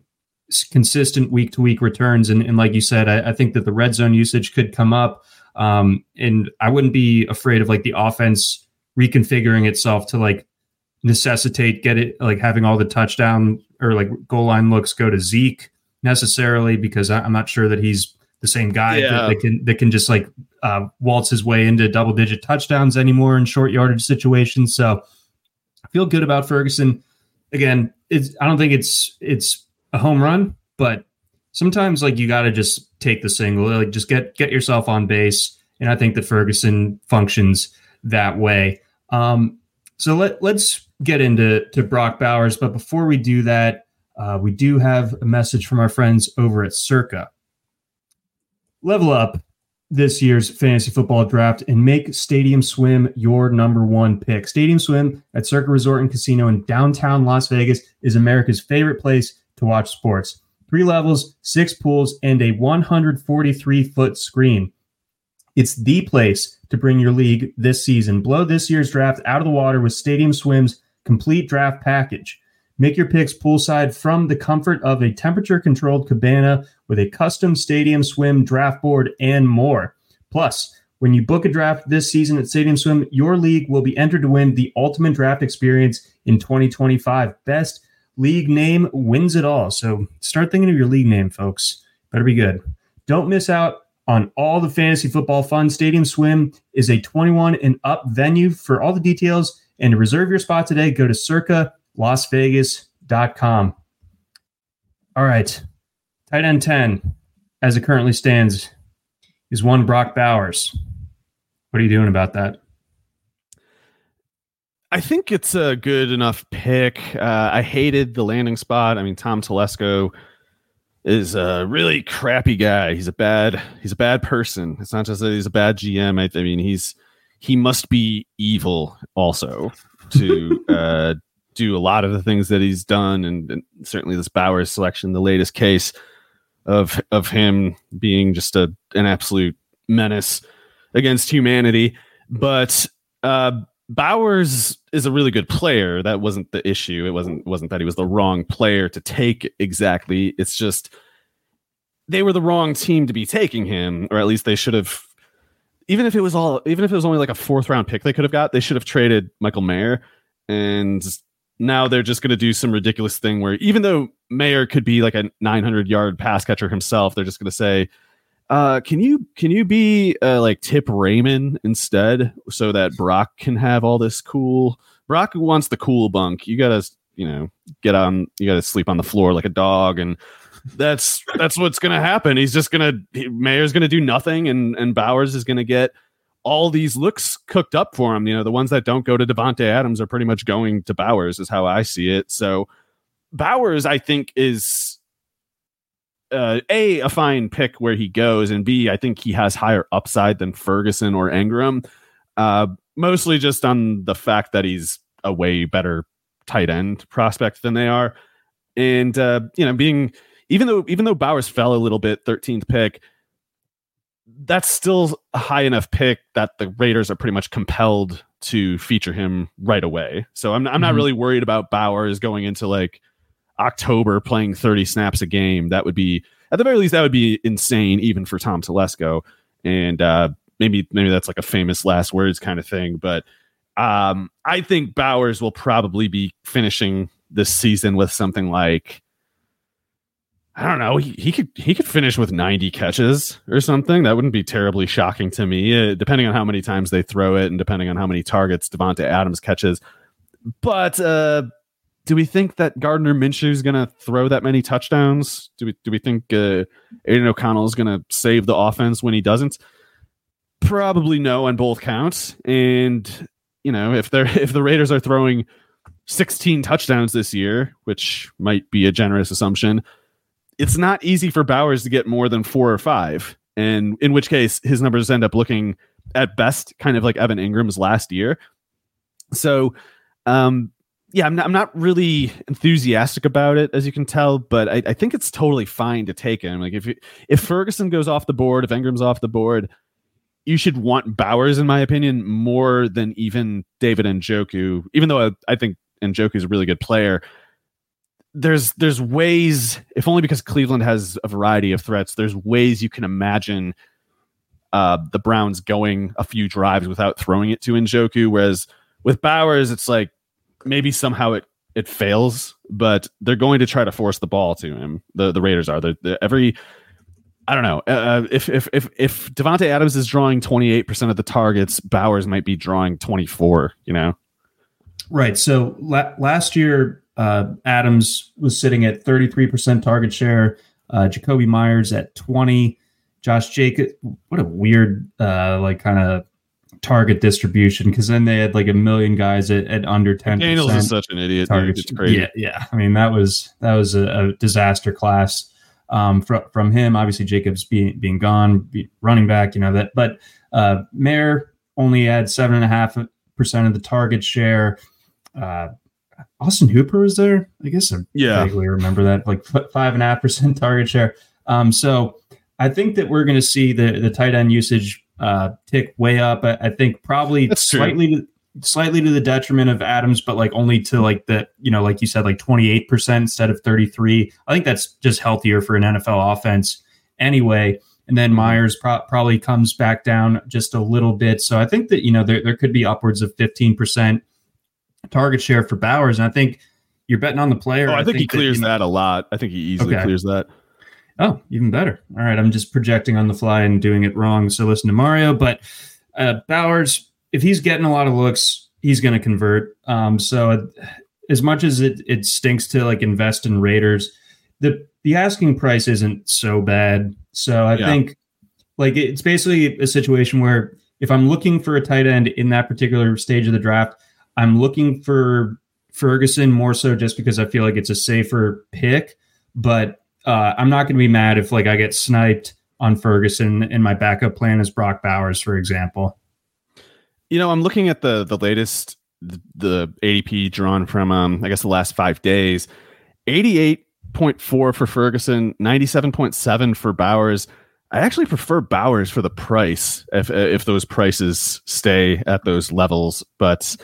consistent week to week returns. And, and like you said, I, I think that the red zone usage could come up. Um, and I wouldn't be afraid of like the offense reconfiguring itself to like necessitate get it like having all the touchdown or like goal line looks go to Zeke necessarily, because I, I'm not sure that he's the same guy yeah. that, that can that can just like uh, waltz his way into double digit touchdowns anymore in short yardage situations. So I feel good about Ferguson. Again, it's I don't think it's it's a home run, but sometimes like you got to just take the single, like just get get yourself on base, and I think that Ferguson functions that way. Um, so let let's get into to Brock Bowers, but before we do that, uh, we do have a message from our friends over at Circa. Level up this year's fantasy football draft and make Stadium Swim your number one pick. Stadium Swim at Circa Resort and Casino in downtown Las Vegas is America's favorite place to watch sports. Three levels, six pools, and a one hundred forty-three foot screen. It's the place to bring your league this season. Blow this year's draft out of the water with Stadium Swim's complete draft package. Make your picks poolside from the comfort of a temperature-controlled cabana with a custom Stadium Swim draft board and more. Plus, when you book a draft this season at Stadium Swim, your league will be entered to win the ultimate draft experience in twenty twenty-five. Best league name wins it all. So start thinking of your league name, folks. Better be good. Don't miss out on all the fantasy football fun. Stadium Swim is a twenty-one and up venue. For all the details and to reserve your spot today, go to circa las vegas dot com. All right. Tight end ten, as it currently stands, is one Brock Bowers. What are you doing about that? I think it's a good enough pick. Uh, I hated the landing spot. I mean, Tom Telesco is a really crappy guy. He's a bad, he's a bad person. It's not just that he's a bad G M. I, I mean, he's he must be evil also to uh, do a lot of the things that he's done, and, and certainly this Bowers selection, the latest case of of him being just a an absolute menace against humanity. But uh, Bowers is a really good player. That wasn't the issue. It wasn't wasn't that he was the wrong player to take exactly. It's just they were the wrong team to be taking him, or at least they should have. Even if it was all, even if it was only like a fourth round pick they could have got, they should have traded Michael Mayer. And now they're just going to do some ridiculous thing where even though Mayer could be like a nine hundred yard pass catcher himself, they're just going to say, uh, can you, can you be uh, like Tip Raymond instead so that Brock can have all this cool Brock wants the cool bunk. You got to, you know, get on, you got to sleep on the floor like a dog. And that's, that's what's going to happen. He's just going to, Mayer's going to do nothing. And, and Bowers is going to get all these looks cooked up for him. You know, the ones that don't go to Devontae Adams are pretty much going to Bowers is how I see it. So Bowers, I think, is uh, A, a fine pick where he goes, and B, I think he has higher upside than Ferguson or Ingram, uh, mostly just on the fact that he's a way better tight end prospect than they are. And, uh, you know, being, even though, even though Bowers fell a little bit, thirteenth pick, that's still a high enough pick that the Raiders are pretty much compelled to feature him right away. So I'm, I'm mm-hmm. not really worried about Bowers going into like October playing thirty snaps a game. That would be, at the very least, that would be insane, even for Tom Telesco. And uh, maybe, maybe that's like a famous last words kind of thing. But um, I think Bowers will probably be finishing this season with something like, I don't know. He, he could he could finish with ninety catches or something. That wouldn't be terribly shocking to me, uh, depending on how many times they throw it and depending on how many targets Devontae Adams catches. But uh, do we think that Gardner Minshew is going to throw that many touchdowns? Do we do we think uh, Aiden O'Connell is going to save the offense when he doesn't? Probably no on both counts. And you know, if they're if the Raiders are throwing sixteen touchdowns this year, which might be a generous assumption, it's not easy for Bowers to get more than four or five. And in which case his numbers end up looking at best kind of like Evan Ingram's last year. So, um, yeah, I'm not, I'm not really enthusiastic about it, as you can tell, but I, I think it's totally fine to take him. Like if, you, if Ferguson goes off the board, if Ingram's off the board, you should want Bowers, in my opinion, more than even David Njoku, even though I, I think Njoku is a really good player. there's there's ways, if only because Cleveland has a variety of threats, there's ways you can imagine uh, the Browns going a few drives without throwing it to Njoku. Whereas with Bowers, it's like maybe somehow it, it fails, but they're going to try to force the ball to him. The the Raiders are. They're, they're every I don't know. Uh, if if if if Devontae Adams is drawing twenty-eight percent of the targets, Bowers might be drawing twenty-four, you know? Right. So la- last year, uh, Adams was sitting at thirty-three percent target share, uh, Jacoby Myers at twenty, Josh Jacobs. What a weird, uh, like kind of target distribution, because then they had like a million guys at, at under ten percent. Daniels is such an idiot. Target. It's crazy. Yeah. Yeah. I mean, that was, that was a, a disaster class. Um, from from him, obviously Jacobs being being gone, be running back, you know that. But uh, Mayer only had seven and a half percent of the target share. Uh, Austin Hooper was there, I guess. I yeah, vaguely remember that, like f- five and a half percent target share. Um, so I think that we're going to see the the tight end usage uh, tick way up. I, I think probably That's slightly. To, slightly to the detriment of Adams, but like only to like the, you know, like you said, like twenty-eight percent instead of thirty-three. I think that's just healthier for an N F L offense anyway. And then Myers pro- probably comes back down just a little bit. So I think that, you know, there, there could be upwards of fifteen percent target share for Bowers. And I think you're betting on the player. Oh, I, I think, think he clears that, that, you know, a lot. I think he easily okay. clears that. Oh, even better. All right. I'm just projecting on the fly and doing it wrong. So listen to Mario, but uh, Bowers, if he's getting a lot of looks, he's going to convert. Um, so uh, as much as it, it stinks to like invest in Raiders, the the asking price isn't so bad. So I yeah. think like it's basically a situation where if I'm looking for a tight end in that particular stage of the draft, I'm looking for Ferguson more so just because I feel like it's a safer pick. But uh, I'm not going to be mad if like I get sniped on Ferguson and my backup plan is Brock Bowers, for example. You know, I'm looking at the the latest the, the A D P drawn from um I guess the last five days. eighty-eight point four for Ferguson, ninety-seven point seven for Bowers. I actually prefer Bowers for the price if if those prices stay at those levels. But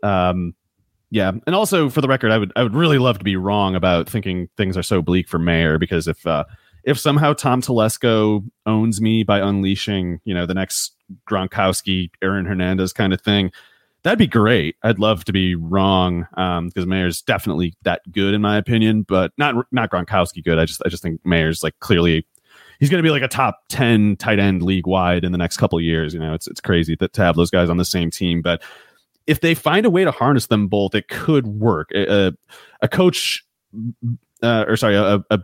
um yeah, and also for the record, I would I would really love to be wrong about thinking things are so bleak for Mayer, because if uh, if somehow Tom Telesco owns me by unleashing, you know, the next Gronkowski, Aaron Hernandez kind of thing, that'd be great. I'd love to be wrong, um, because Mayer's definitely that good in my opinion, but not not Gronkowski good. I just I just think Mayer's like clearly he's going to be like a top ten tight end league wide in the next couple of years. You know, it's it's crazy that to have those guys on the same team, but if they find a way to harness them both, it could work. A, a coach, uh, or sorry, a, a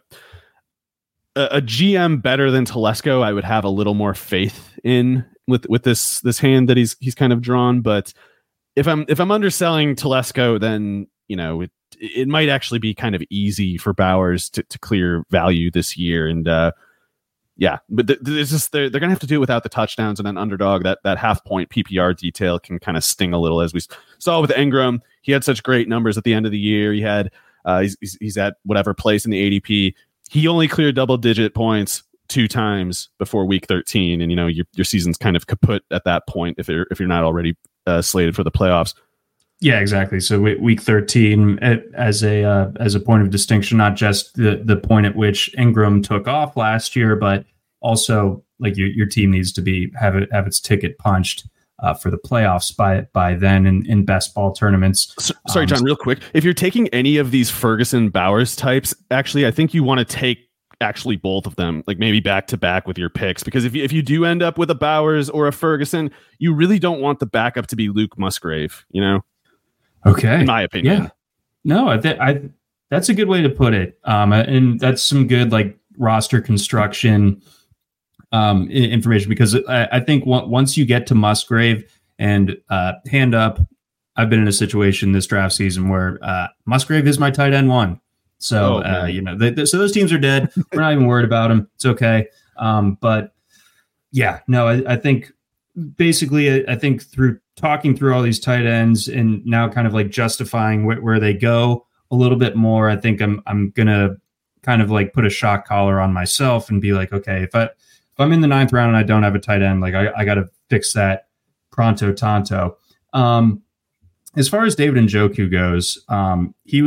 a G M better than Telesco, I would have a little more faith in with with this this hand that he's he's kind of drawn. But if I'm if I'm underselling Telesco, then you know it it might actually be kind of easy for Bowers to, to clear value this year. And uh, yeah, but th- th- just they're they're gonna have to do it without the touchdowns, and an underdog that that half point P P R detail can kind of sting a little, as we saw with Ingram. He had such great numbers at the end of the year. He had uh, he's he's, he's at whatever place in the A D P. He only cleared double digit points two times before week thirteen. And, you know, your, your season's kind of kaput at that point if you're, if you're not already uh, slated for the playoffs. Yeah, exactly. So week thirteen as a, uh, as a point of distinction, not just the, the point at which Ingram took off last year, but also like your, your team needs to be, have it, have its ticket punched uh, for the playoffs by, by then in, in best ball tournaments. So, sorry, John, um, real quick. If you're taking any of these Ferguson Bowers types, actually, I think you want to take actually both of them, like maybe back to back with your picks, because if you, if you do end up with a Bowers or a Ferguson, you really don't want the backup to be Luke Musgrave, you know? Okay. In my opinion. Yeah. No, I think I, that's a good way to put it. Um, and that's some good like roster construction um, information, because I, I think w- once you get to Musgrave and uh, hand up, I've been in a situation this draft season where uh, Musgrave is my tight end one. So, oh, uh, you know, they, they, so those teams are dead. We're not even worried about them. It's okay. Um, but yeah, no, I, I think basically, I, I think through talking through all these tight ends and now kind of like justifying wh- where they go a little bit more, I think I'm, I'm going to kind of like put a shock collar on myself and be like, okay, if I, if I'm in the ninth round and I don't have a tight end, like I, I got to fix that pronto tanto. Um, as far as David Njoku goes, um, he was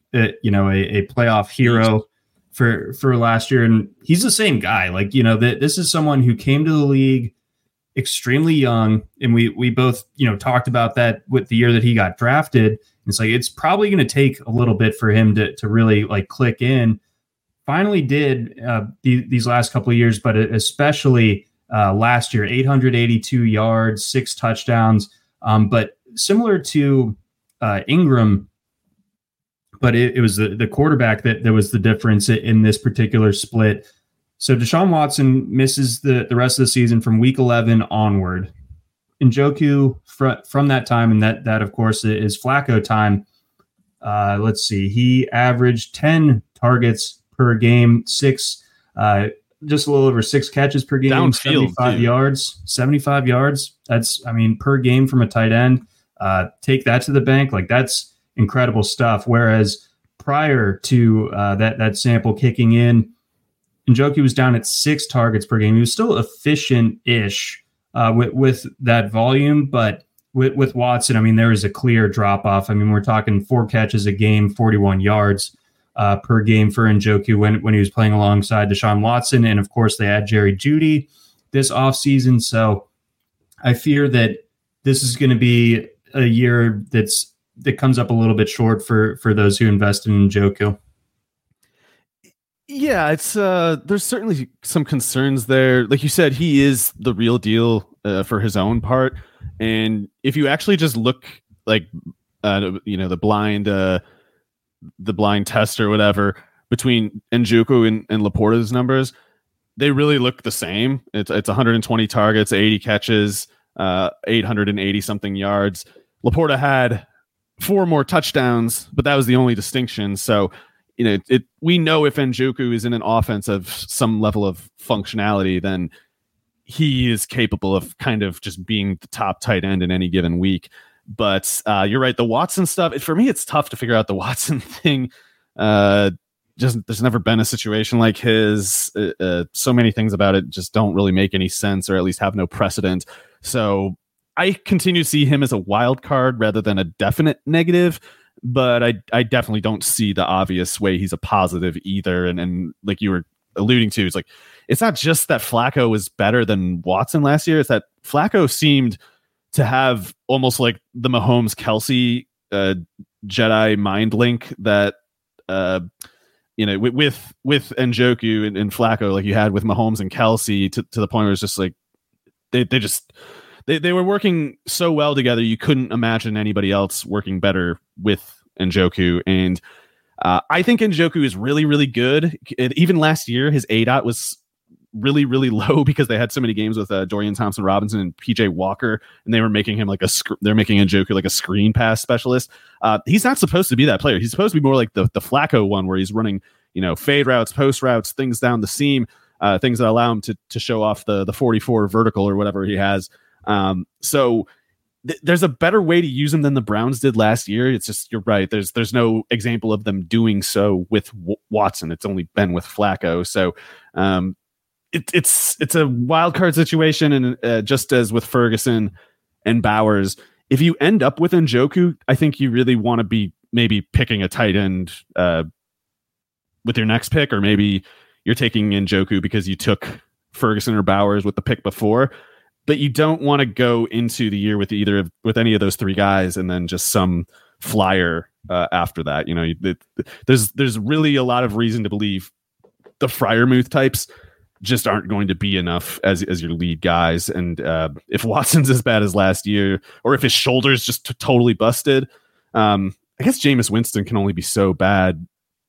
uh, you know, a, a playoff hero for for last year, and he's the same guy. Like, you know, that this is someone who came to the league extremely young, and we we both, you know, talked about that with the year that he got drafted. It's like it's probably going to take a little bit for him to to really like click in. Finally did uh, the, these last couple of years, but especially uh, last year, eight hundred eighty-two yards, six touchdowns. Um, but similar to uh, Ingram, but it, it was the, the quarterback that, that was the difference in this particular split. So Deshaun Watson misses the, the rest of the season from week eleven onward. Njoku fr- from that time, and that, that of course, is Flacco time. Uh, let's see. He averaged ten targets per game, six, uh, just a little over six catches per game, downfield, seventy-five dude. yards, seventy-five yards. That's, I mean, per game from a tight end. Uh, take that to the bank. Like, that's incredible stuff. Whereas prior to uh, that, that sample kicking in, Njoku was down at six targets per game. He was still efficient-ish uh, with, with that volume, but with, with Watson, I mean, there is a clear drop-off. I mean, we're talking four catches a game, forty-one yards uh, per game for Njoku when, when he was playing alongside Deshaun Watson. And, of course, they had Jerry Jeudy this offseason. So I fear that this is going to be a year that's that comes up a little bit short for, for those who invested in Njoku. Yeah, it's uh, there's certainly some concerns there. Like you said, he is the real deal uh, for his own part. And if you actually just look like, uh, you know, the blind, uh, the blind test or whatever between Njoku and, and Laporta's numbers, they really look the same. It's it's one hundred twenty targets, eighty catches, uh, eight hundred eighty something yards. Laporta had four more touchdowns, but that was the only distinction. So, you know, it, we know if Njoku is in an offense of some level of functionality, then he is capable of kind of just being the top tight end in any given week. But uh, you're right. The Watson stuff, for me, it's tough to figure out the Watson thing. Uh, just there's never been a situation like his. Uh, uh, so many things about it just don't really make any sense, or at least have no precedent. So I continue to see him as a wild card rather than a definite negative. But I, I definitely don't see the obvious way he's a positive either. And and like you were alluding to, it's like it's not just that Flacco was better than Watson last year. It's that Flacco seemed to have almost like the Mahomes Kelsey uh, Jedi mind link that uh, you know with with, with Njoku and, and Flacco, like you had with Mahomes and Kelsey, to, to the point where it's just like they they just. They they were working so well together, you couldn't imagine anybody else working better with Njoku. And uh, I think Njoku is really, really good. It, even last year, his A DOT was really, really low because they had so many games with uh, Dorian Thompson-Robinson and P J Walker, and they were making him like a sc- they're making Njoku like a screen pass specialist. Uh, he's not supposed to be that player. He's supposed to be more like the the Flacco one, where he's running, you know, fade routes, post routes, things down the seam, uh, things that allow him to to show off the the forty-four vertical or whatever he has. Um, so th- there's a better way to use him than the Browns did last year. It's just, you're right. There's, there's no example of them doing so with w- Watson. It's only been with Flacco. So, um, it, it's, it's a wild card situation. And, uh, just as with Ferguson and Bowers, if you end up with Njoku, I think you really want to be maybe picking a tight end, uh, with your next pick, or maybe you're taking Njoku because you took Ferguson or Bowers with the pick before. But you don't want to go into the year with either of, with any of those three guys and then just some flyer uh, after that. You know, it, there's there's really a lot of reason to believe the Freiermuth types just aren't going to be enough as as your lead guys. And uh, if Watson's as bad as last year, or if his shoulder's just t- totally busted, um, I guess Jameis Winston can only be so bad.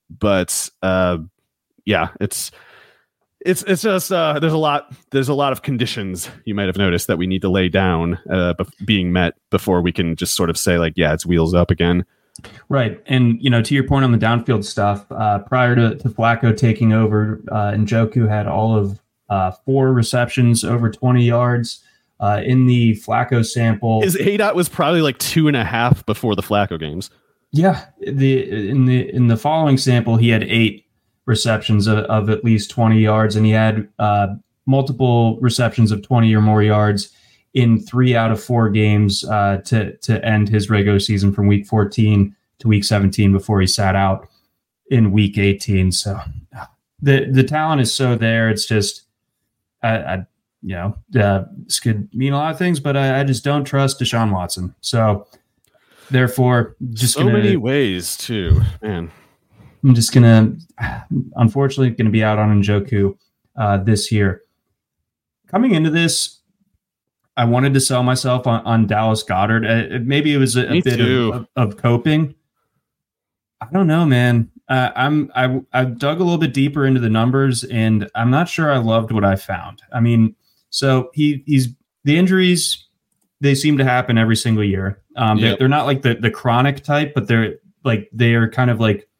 But uh, yeah, it's. It's it's just uh, there's a lot there's a lot of conditions you might have noticed that we need to lay down uh, bef- being met before we can just sort of say like, yeah, it's wheels up again. Right. And, you know, to your point on the downfield stuff, uh, prior to, to Flacco taking over, uh, Njoku had all of uh, four receptions over twenty yards uh, in the Flacco sample. His A DOT was probably like two and a half before the Flacco games. Yeah. The in the in the following sample, he had eight receptions of, of at least twenty yards, and he had uh, multiple receptions of twenty or more yards in three out of four games uh, to to end his regular season from week fourteen to week seventeen before he sat out in week eighteen. So the the talent is so there. It's just, I, I you know, uh, this could mean a lot of things, but I, I just don't trust Deshaun Watson. So therefore, just so gonna, many ways too, man. I'm just gonna, unfortunately, going to be out on Njoku uh, this year. Coming into this, I wanted to sell myself on, on Dallas Goedert. Uh, maybe it was a, a bit of, of, of coping. I don't know, man. Uh, I'm I I dug a little bit deeper into the numbers, and I'm not sure I loved what I found. I mean, so he he's the injuries, they seem to happen every single year. Um, yep. they're, they're not like the the chronic type, but they're like they're kind of like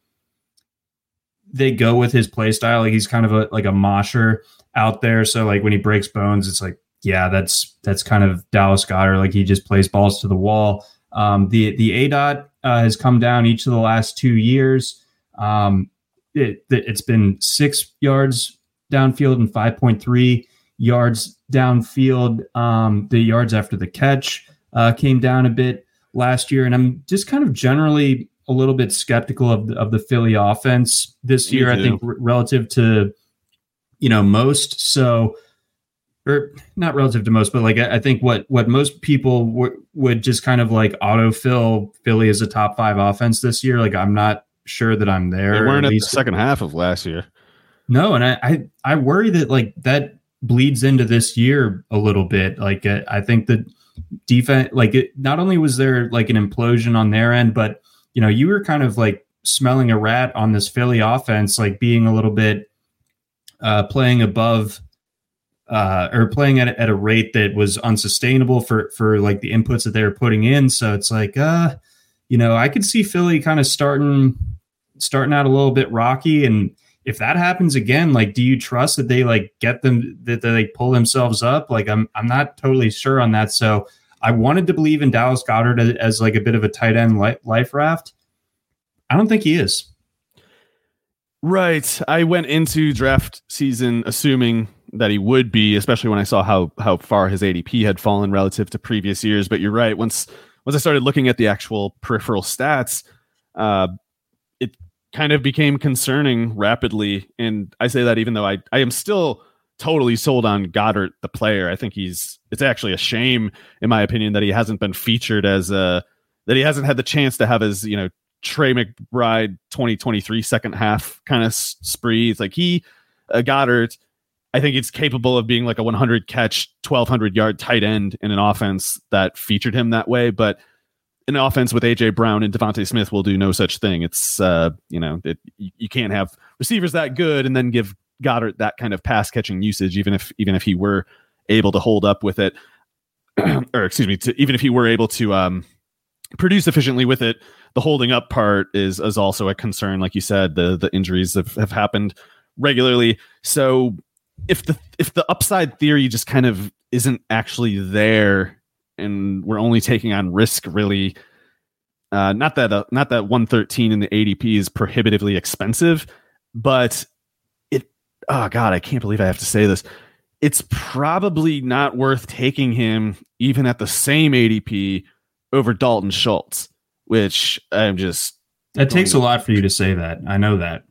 they go with his play style. Like he's kind of a like a mosher out there. So like when he breaks bones, it's like, yeah, that's that's kind of Dallas Goedert. Like he just plays balls to the wall. Um, the the A D O T uh, has come down each of the last two years. Um, it, it's been six yards downfield and five point three yards downfield. Um, the yards after the catch uh, came down a bit last year, and I'm just kind of generally a little bit skeptical of the, of the Philly offense this year. I think r- relative to you know most, so or not relative to most, but like I, I think what what most people w- would just kind of like autofill Philly as a top five offense this year. Like I'm not sure that I'm there. They weren't at, at the second half of last year. No, and I, I I worry that like that bleeds into this year a little bit. Like uh, I think that defense, like it, not only was there like an implosion on their end, but you know you were kind of like smelling a rat on this Philly offense, like being a little bit uh, playing above uh, or playing at at a rate that was unsustainable for for like the inputs that they were putting in. So it's like uh, you know I could see Philly kind of starting starting out a little bit rocky. And if that happens again, like, do you trust that they like get them, that they pull themselves up? Like, I'm, I'm not totally sure on that. So I wanted to believe in Dallas Goedert as, as like a bit of a tight end li- life raft. I don't think he is. Right. I went into draft season assuming that he would be, especially when I saw how, how far his A D P had fallen relative to previous years. But you're right. Once, once I started looking at the actual peripheral stats, uh, it kind of became concerning rapidly. And I say that even though I, I am still totally sold on Goedert, the player. I think he's, it's actually a shame in my opinion that he hasn't been featured as a, that he hasn't had the chance to have his, you know, Trey McBride twenty twenty-three second half kind of spree. It's like he, uh, Goedert, I think it's capable of being like a one hundred catch, twelve hundred yard tight end in an offense that featured him that way. But an offense with A J Brown and Devontae Smith will do no such thing. It's, uh, you know, it, you can't have receivers that good and then give Goedert that kind of pass catching usage, even if, even if he were able to hold up with it, or excuse me, to, even if he were able to um, produce efficiently with it. The holding up part is, is also a concern. Like you said, the, the injuries have, have happened regularly. So if the, if the upside theory just kind of isn't actually there, and we're only taking on risk, really. Uh, not that uh, not that one thirteen in the A D P is prohibitively expensive, but it. Oh God, I can't believe I have to say this. It's probably not worth taking him even at the same A D P over Dalton Schultz, which I'm just. That takes a lot for you to say that. I know that.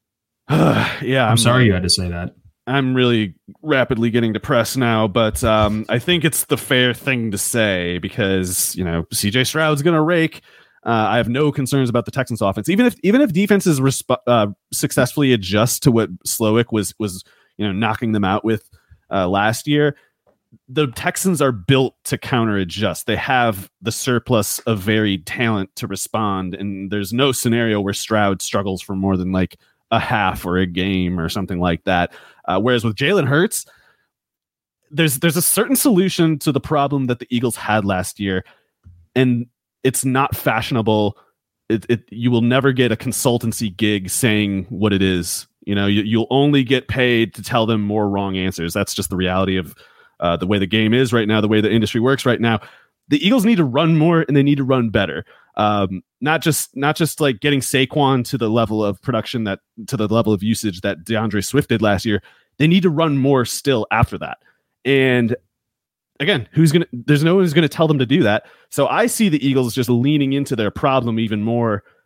yeah, I'm, I'm sorry you had to say that. I'm really rapidly getting depressed now, but um, I think it's the fair thing to say because, you know, C J Stroud's going to rake. Uh, I have no concerns about the Texans offense. Even if even if defenses resp- uh, successfully adjust to what Slowick was, was you know, knocking them out with uh, last year, the Texans are built to counter adjust. They have the surplus of varied talent to respond, and there's no scenario where Stroud struggles for more than like a half or a game or something like that. Uh, whereas with Jalen Hurts, there's there's a certain solution to the problem that the Eagles had last year, and it's not fashionable. It, it you will never get a consultancy gig saying what it is. You know, you, you'll only get paid to tell them more wrong answers. That's just the reality of uh, the way the game is right now, the way the industry works right now. The Eagles need to run more and they need to run better. Um, not just not just like getting Saquon to the level of production that to the level of usage that DeAndre Swift did last year. They need to run more still after that. And again, who's gonna? There's no one who's gonna tell them to do that. So I see the Eagles just leaning into their problem even more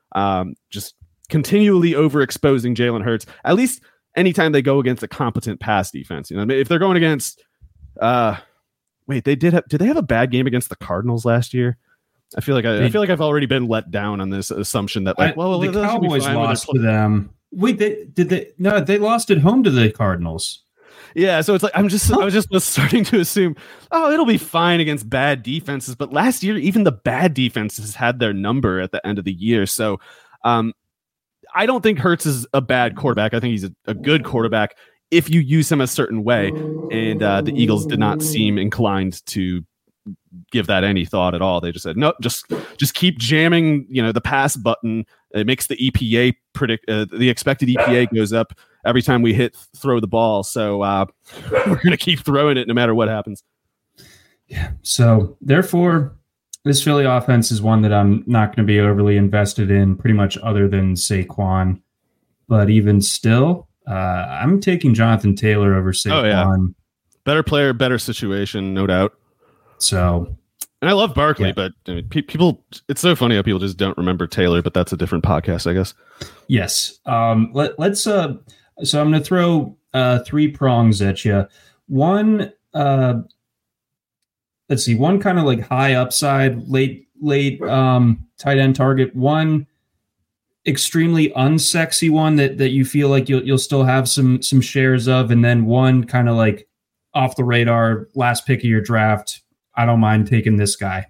um, just continually overexposing Jalen Hurts, at least anytime they go against a competent pass defense. You know, if they're going against, uh, wait, they did have, did they have a bad game against the Cardinals last year? I feel like I, I feel like I've already been let down on this assumption that like, well, the Cowboys lost to them. Wait, they did they? No, they lost at home to the Cardinals. Yeah, so it's like I'm just I was just starting to assume, oh, it'll be fine against bad defenses. But last year, even the bad defenses had their number at the end of the year. So, um, I don't think Hurts is a bad quarterback. I think he's a, a good quarterback if you use him a certain way. And uh, the Eagles did not seem inclined to give that any thought at all. They just said, no, just just keep jamming, you know, the pass button. It makes the E P A predict uh, the expected E P A goes up every time we hit throw the ball. So uh, we're going to keep throwing it no matter what happens. Yeah. So therefore, this Philly offense is one that I'm not going to be overly invested in, pretty much other than Saquon. But even still, uh, I'm taking Jonathan Taylor over Saquon. Oh, yeah. Better player, better situation, no doubt. So, and I love Barkley, yeah. but I mean, pe- people, it's so funny how people just don't remember Taylor, but that's a different podcast, I guess. Yes. Um, let, let's, uh, so I'm going to throw uh, three prongs at you. One, uh, let's see, one kind of like high upside, late, late um, tight end target. One extremely unsexy one that that you feel like you'll you'll still have some some shares of, and then one kind of like off the radar, last pick of your draft. I don't mind taking this guy.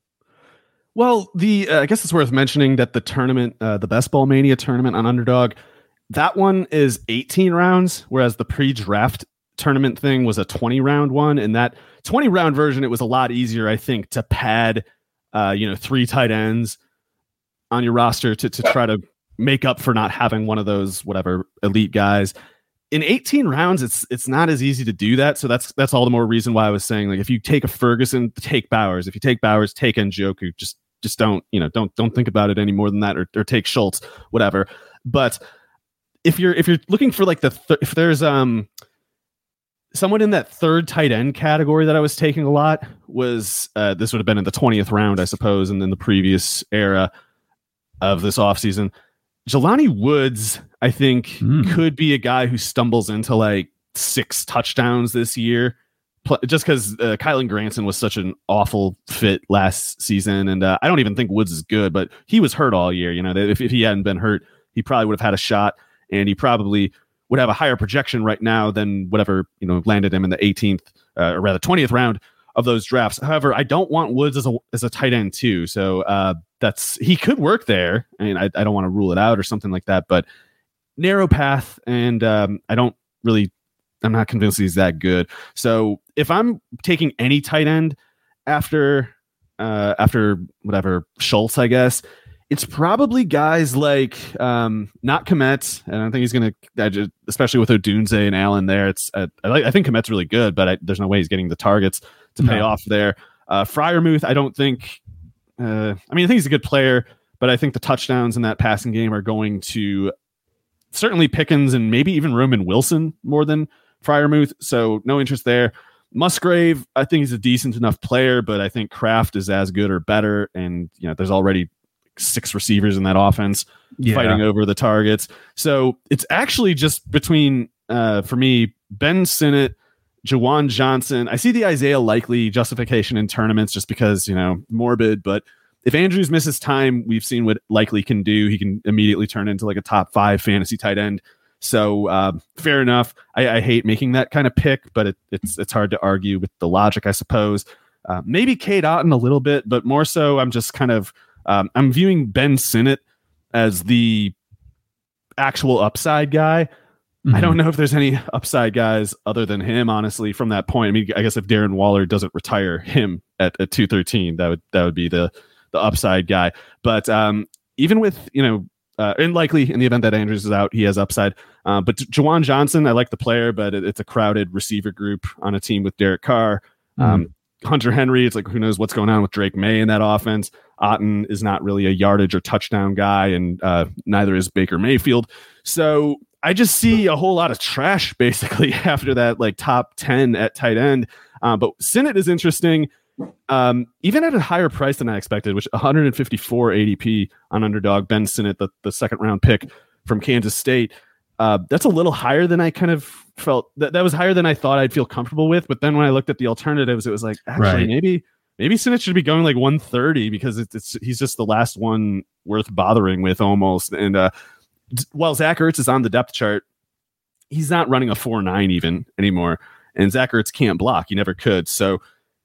Well, the uh, I guess it's worth mentioning that the tournament, uh, the Best Ball Mania tournament on Underdog, that one is eighteen rounds, whereas the pre-draft tournament thing was a twenty round one, and that twenty round version, it was a lot easier, I think, to pad, uh, you know, three tight ends on your roster to to try to make up for not having one of those whatever elite guys. In eighteen rounds, it's it's not as easy to do that. So that's that's all the more reason why I was saying, like, if you take a Ferguson, take Bowers. If you take Bowers, take Njoku. Just just don't you know don't don't think about it any more than that, or or take Schultz, whatever. But if you're if you're looking for like the th- if there's um. someone in that third tight end category that I was taking a lot was, uh, this would have been in the twentieth round, I suppose, and in the previous era of this offseason. Jelani Woods, I think, mm. could be a guy who stumbles into like six touchdowns this year, Pl- just because uh, Kylan Granson was such an awful fit last season. And uh, I don't even think Woods is good, but he was hurt all year. You know, if, if he hadn't been hurt, he probably would have had a shot, and he probably would have a higher projection right now than whatever, you know, landed him in the eighteenth uh, or rather twentieth round of those drafts. However, I don't want Woods as a as a tight end too. So uh, that's he could work there. I mean, I, I don't want to rule it out or something like that, but narrow path, and um, I don't really, I'm not convinced he's that good. So if I'm taking any tight end after uh, after whatever Schultz, I guess, it's probably guys like um, not Kmet. I don't think he's going to, especially with Odunze and Allen there. It's uh, I, like, I think Kmet's really good, but I, there's no way he's getting the targets to pay no. off there. Uh, Freiermuth, I don't think. Uh, I mean, I think he's a good player, but I think the touchdowns in that passing game are going to certainly Pickens and maybe even Roman Wilson more than Freiermuth. So no interest there. Musgrave, I think he's a decent enough player, but I think Kraft is as good or better. And you know, there's already six receivers in that offense yeah. fighting over the targets. So it's actually just between, uh, for me, Ben Sinnott, Jawan Johnson. I see the Isaiah Likely justification in tournaments just because, you know, morbid, but if Andrews misses time, we've seen what Likely can do. He can immediately turn into like a top five fantasy tight end. So uh, fair enough. I, I hate making that kind of pick, but it, it's, it's hard to argue with the logic, I suppose. Uh, maybe Cade Otton a little bit, but more so I'm just kind of, Um, I'm viewing Ben Sinnott as the actual upside guy. Mm-hmm. I don't know if there's any upside guys other than him, honestly, from that point. I mean, I guess if Darren Waller doesn't retire him at, at two thirteen, that would that would be the the upside guy. But um, even with, you know, uh, and likely in the event that Andrews is out, he has upside. Uh, but Jawan Johnson, I like the player, but it, it's a crowded receiver group on a team with Derek Carr. Mm-hmm. Um, Hunter Henry, it's like, who knows what's going on with Drake May in that offense. Otton is not really a yardage or touchdown guy, and uh, neither is Baker Mayfield. So I just see a whole lot of trash basically after that, like top ten at tight end. Uh, but Sinnott is interesting Um, even at a higher price than I expected, which one fifty-four A D P on Underdog, Ben Sinnott, the, the second round pick from Kansas State. Uh, that's a little higher than I kind of felt. That, that was higher than I thought I'd feel comfortable with. But then when I looked at the alternatives, it was like, actually, right. maybe maybe Sinnott should be going like one thirty because it's, it's he's just the last one worth bothering with almost. And uh, while Zach Ertz is on the depth chart, he's not running a four nine even anymore. And Zach Ertz can't block. He never could. So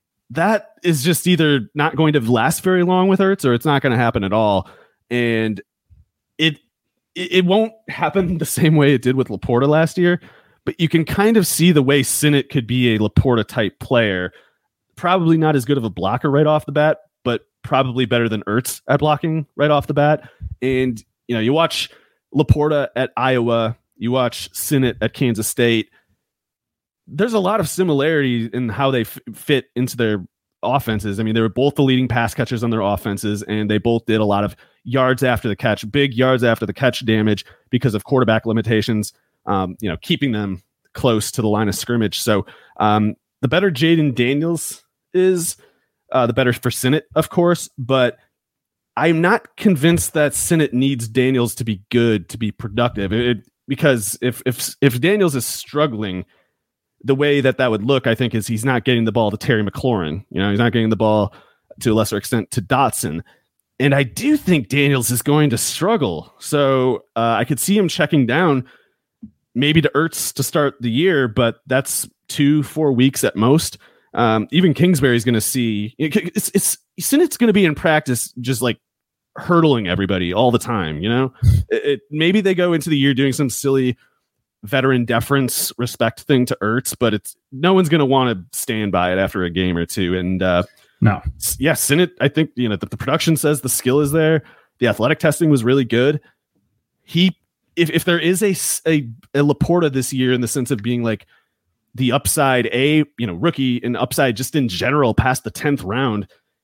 that is just either not going to last very long with Ertz or it's not going to happen at all. And it, it it won't happen the same way it did with Laporta last year, but you can kind of see the way Sinnott could be a Laporta type player. Probably not as good of a blocker right off the bat, but probably better than Ertz at blocking right off the bat. And, you know, you watch Laporta at Iowa, you watch Sinnott at Kansas State. There's a lot of similarity in how they f- fit into their offenses. I mean, they were both the leading pass catchers on their offenses, and they both did a lot of yards after the catch, big yards after the catch damage because of quarterback limitations, um, you know, keeping them close to the line of scrimmage. So um, the better Jaden Daniels is, uh, the better for Sinnott, of course, but I'm not convinced that Sinnott needs Daniels to be good, to be productive. It, because if if if Daniels is struggling, the way that that would look, I think, is he's not getting the ball to Terry McLaurin. You know, he's not getting the ball to a lesser extent to Dotson. And I do think Daniels is going to struggle. So uh, I could see him checking down maybe to Ertz to start the year, but that's two, four weeks at most. Um, even Kingsbury's going to see it's, it's, Sinnott's going to be in practice just like hurdling everybody all the time. You know, it, it, maybe they go into the year doing some silly veteran deference respect thing to Ertz, but it's no one's going to want to stand by it after a game or two. And uh, no, yeah, Sinnott, I think, you know, the, the production says the skill is there. The athletic testing was really good. He, if, if there is a, a, a Laporta this year in the sense of being like the upside, a, you know, rookie and upside just in general past the tenth round,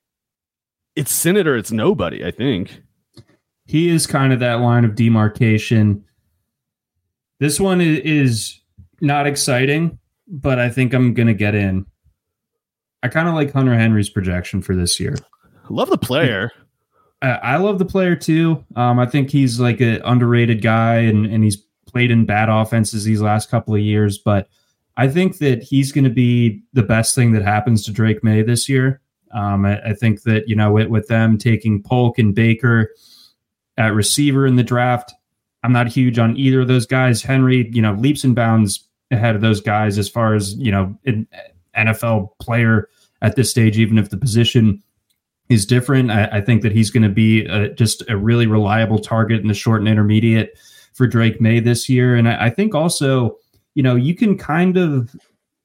it's Sinnott or it's nobody, I think. He is kind of that line of demarcation. This one is not exciting, but I think I'm going to get in. I kind of like Hunter Henry's projection for this year. Love the player. I, I love the player too. Um, I think he's like an underrated guy, and, and he's played in bad offenses these last couple of years. But I think that he's going to be the best thing that happens to Drake May this year. Um, I, I think that, you know, with, with them taking Polk and Baker at receiver in the draft, I'm not huge on either of those guys. Henry, you know, leaps and bounds ahead of those guys as far as, you know, an N F L player at this stage, even if the position is different. I, I think that he's going to be a, just a really reliable target in the short and intermediate for Drake May this year. And I, I think also, you know, you can kind of,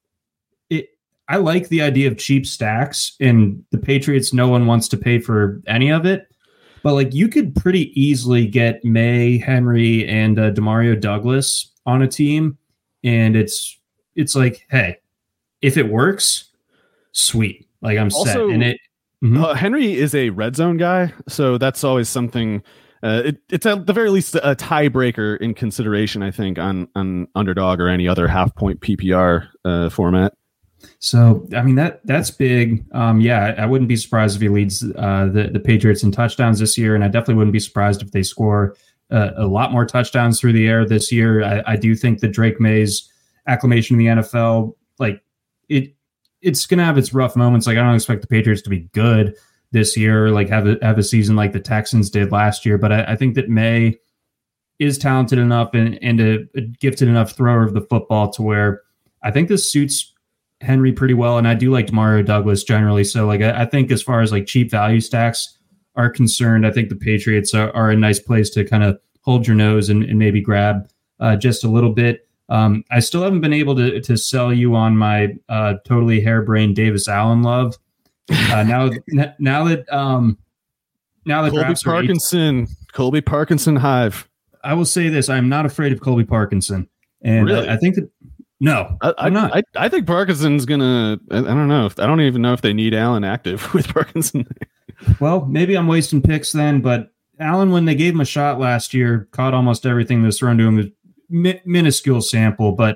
it, I like the idea of cheap stacks, and the Patriots, no one wants to pay for any of it. But like you could pretty easily get May, Henry, and uh, Demario Douglas on a team, and it's it's like, hey, if it works, sweet. Like I'm also, set. And it mm-hmm. uh, Henry is a red zone guy, so that's always something. Uh, it, it's at the very least a tiebreaker in consideration, I think, on on Underdog or any other half point P P R uh, format. So, I mean, that that's big. Um, yeah, I wouldn't be surprised if he leads uh, the, the Patriots in touchdowns this year, and I definitely wouldn't be surprised if they score uh, a lot more touchdowns through the air this year. I, I do think that Drake May's acclimation in the N F L, like, it it's going to have its rough moments. Like, I don't expect the Patriots to be good this year, like have a, have a season like the Texans did last year, but I, I think that May is talented enough and, and a, a gifted enough thrower of the football to where I think this suits Henry pretty well, and I do like Demario Douglas generally. So, like, I, I think as far as like cheap value stacks are concerned, I think the Patriots are, are a nice place to kind of hold your nose and, and maybe grab uh, just a little bit. Um, I still haven't been able to to sell you on my uh, totally harebrained Davis Allen love. Uh, now, now that um, now that Colby Parkinson, eight, Colby Parkinson hive. I will say this: I'm not afraid of Colby Parkinson, and really? I, I think that. No, I, I'm not. I, I think Parkinson's gonna. I, I don't know. If, I don't even know if they need Allen active with Parkinson. Well, maybe I'm wasting picks then. But Allen, when they gave him a shot last year, caught almost everything that was thrown to him. Mi- minuscule sample, but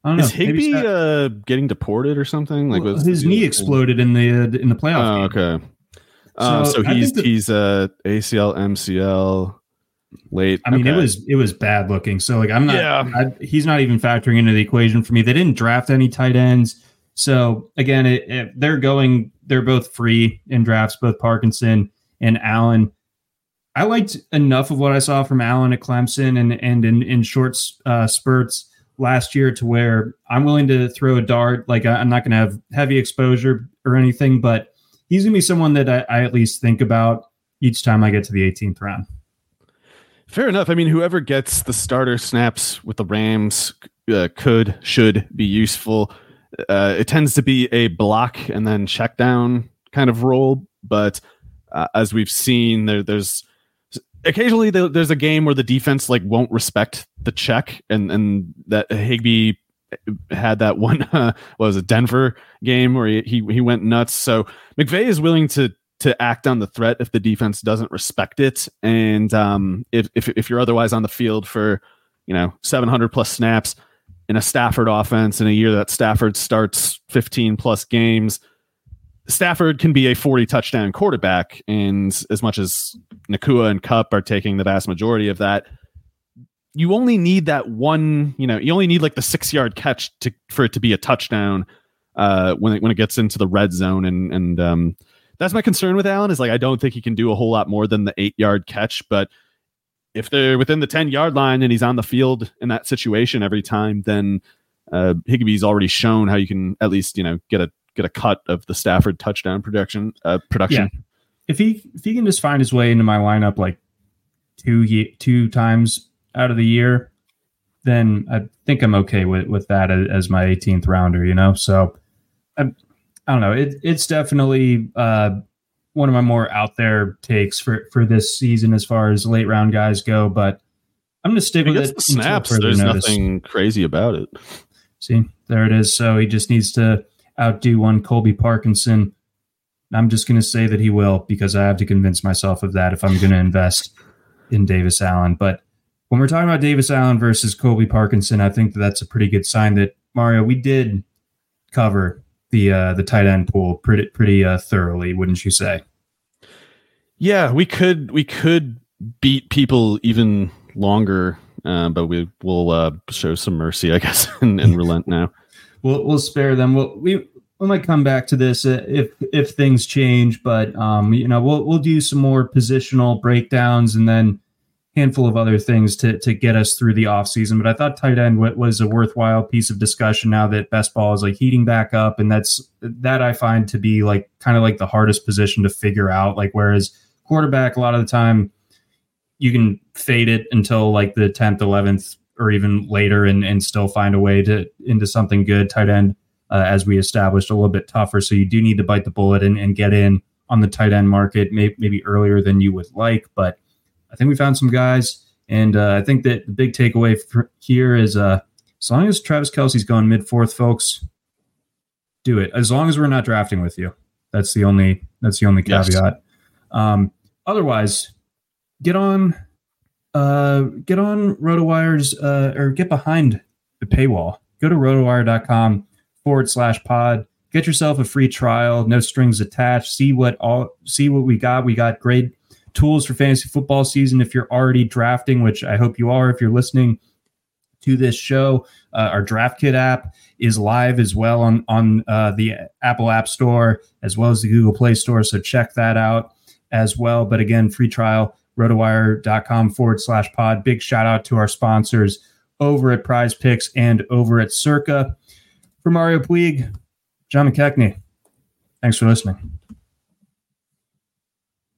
I don't know. Is Higbee not, uh, getting deported or something? Like well, his knee exploded in the uh, in the playoff. Oh, game. okay. Uh, so, so he's that, he's uh, A C L, M C L. Late. I mean, okay. it was it was bad looking. So like, I'm not. Yeah. I, he's not even factoring into the equation for me. They didn't draft any tight ends. So again, it, it, they're going. They're both free in drafts, both Parkinson and Allen. I liked enough of what I saw from Allen at Clemson and and in, in short uh, spurts last year to where I'm willing to throw a dart. Like I'm not going to have heavy exposure or anything, but he's going to be someone that I, I at least think about each time I get to the eighteenth round. Fair enough. I mean, whoever gets the starter snaps with the Rams uh, could, should be useful. Uh, it tends to be a block and then check down kind of role. But uh, as we've seen, there, there's occasionally there, there's a game where the defense like won't respect the check. And, and that Higbee had that one, uh, what was it, Denver game where he, he, he went nuts. So McVay is willing to, to act on the threat if the defense doesn't respect it. And um, if, if if you're otherwise on the field for, you know, seven hundred plus snaps in a Stafford offense in a year that Stafford starts fifteen plus games, Stafford can be a forty touchdown quarterback. And as much as Nacua and Kupp are taking the vast majority of that, you only need that one, you know, you only need like the six yard catch to, for it to be a touchdown uh, when it, when it gets into the red zone. And, and, um, that's my concern with Allen is like, I don't think he can do a whole lot more than the eight yard catch, but if they're within the ten yard line and he's on the field in that situation every time, then uh, Higbee's already shown how you can at least, you know, get a, get a cut of the Stafford touchdown production uh, production. Yeah. If he, if he can just find his way into my lineup, like two, two times out of the year, then I think I'm okay with, with that as my eighteenth rounder, you know? So I'm, I don't know. It, it's definitely uh, one of my more out there takes for, for this season as far as late round guys go, but I'm going to stick with it. The snaps, there's notice. Nothing crazy about it. See, there it is. So he just needs to outdo one Colby Parkinson. I'm just going to say that he will because I have to convince myself of that if I'm going to invest in Davis Allen. But when we're talking about Davis Allen versus Colby Parkinson, I think that that's a pretty good sign that, Mario, we did cover the uh, the tight end pool pretty pretty uh, thoroughly, wouldn't you say? Yeah, we could we could beat people even longer, uh, but we will uh, show some mercy, I guess, and, and relent now. We'll we'll spare them. We'll, we we might come back to this if if things change, but um, you know we'll we'll do some more positional breakdowns and then handful of other things to to get us through the offseason. But I thought tight end was a worthwhile piece of discussion now that best ball is like heating back up. And that's that I find to be like kind of like the hardest position to figure out. Like, whereas quarterback, a lot of the time you can fade it until like the tenth, eleventh, or even later and, and still find a way to into something good. Tight end, uh, as we established, a little bit tougher. So you do need to bite the bullet and, and get in on the tight end market, maybe, maybe earlier than you would like. But I think we found some guys, and uh, I think that the big takeaway for here is uh, as long as Travis Kelce's going mid-fourth, folks, do it. As long as we're not drafting with you. That's the only that's the only caveat. Yes. Um, otherwise, get on uh, get on RotoWire's uh, or get behind the paywall. Go to rotowire.com forward slash pod. Get yourself a free trial, no strings attached. See what all see what we got. We got great tools for fantasy football season. If you're already drafting, which I hope you are, if you're listening to this show, uh, our Draft Kit app is live as well on, on uh, the Apple App Store, as well as the Google Play Store. So check that out as well. But again, free trial, rotowire.com forward slash pod. Big shout out to our sponsors over at Prize Picks and over at Circa. For Mario Puig, John McKechnie, thanks for listening.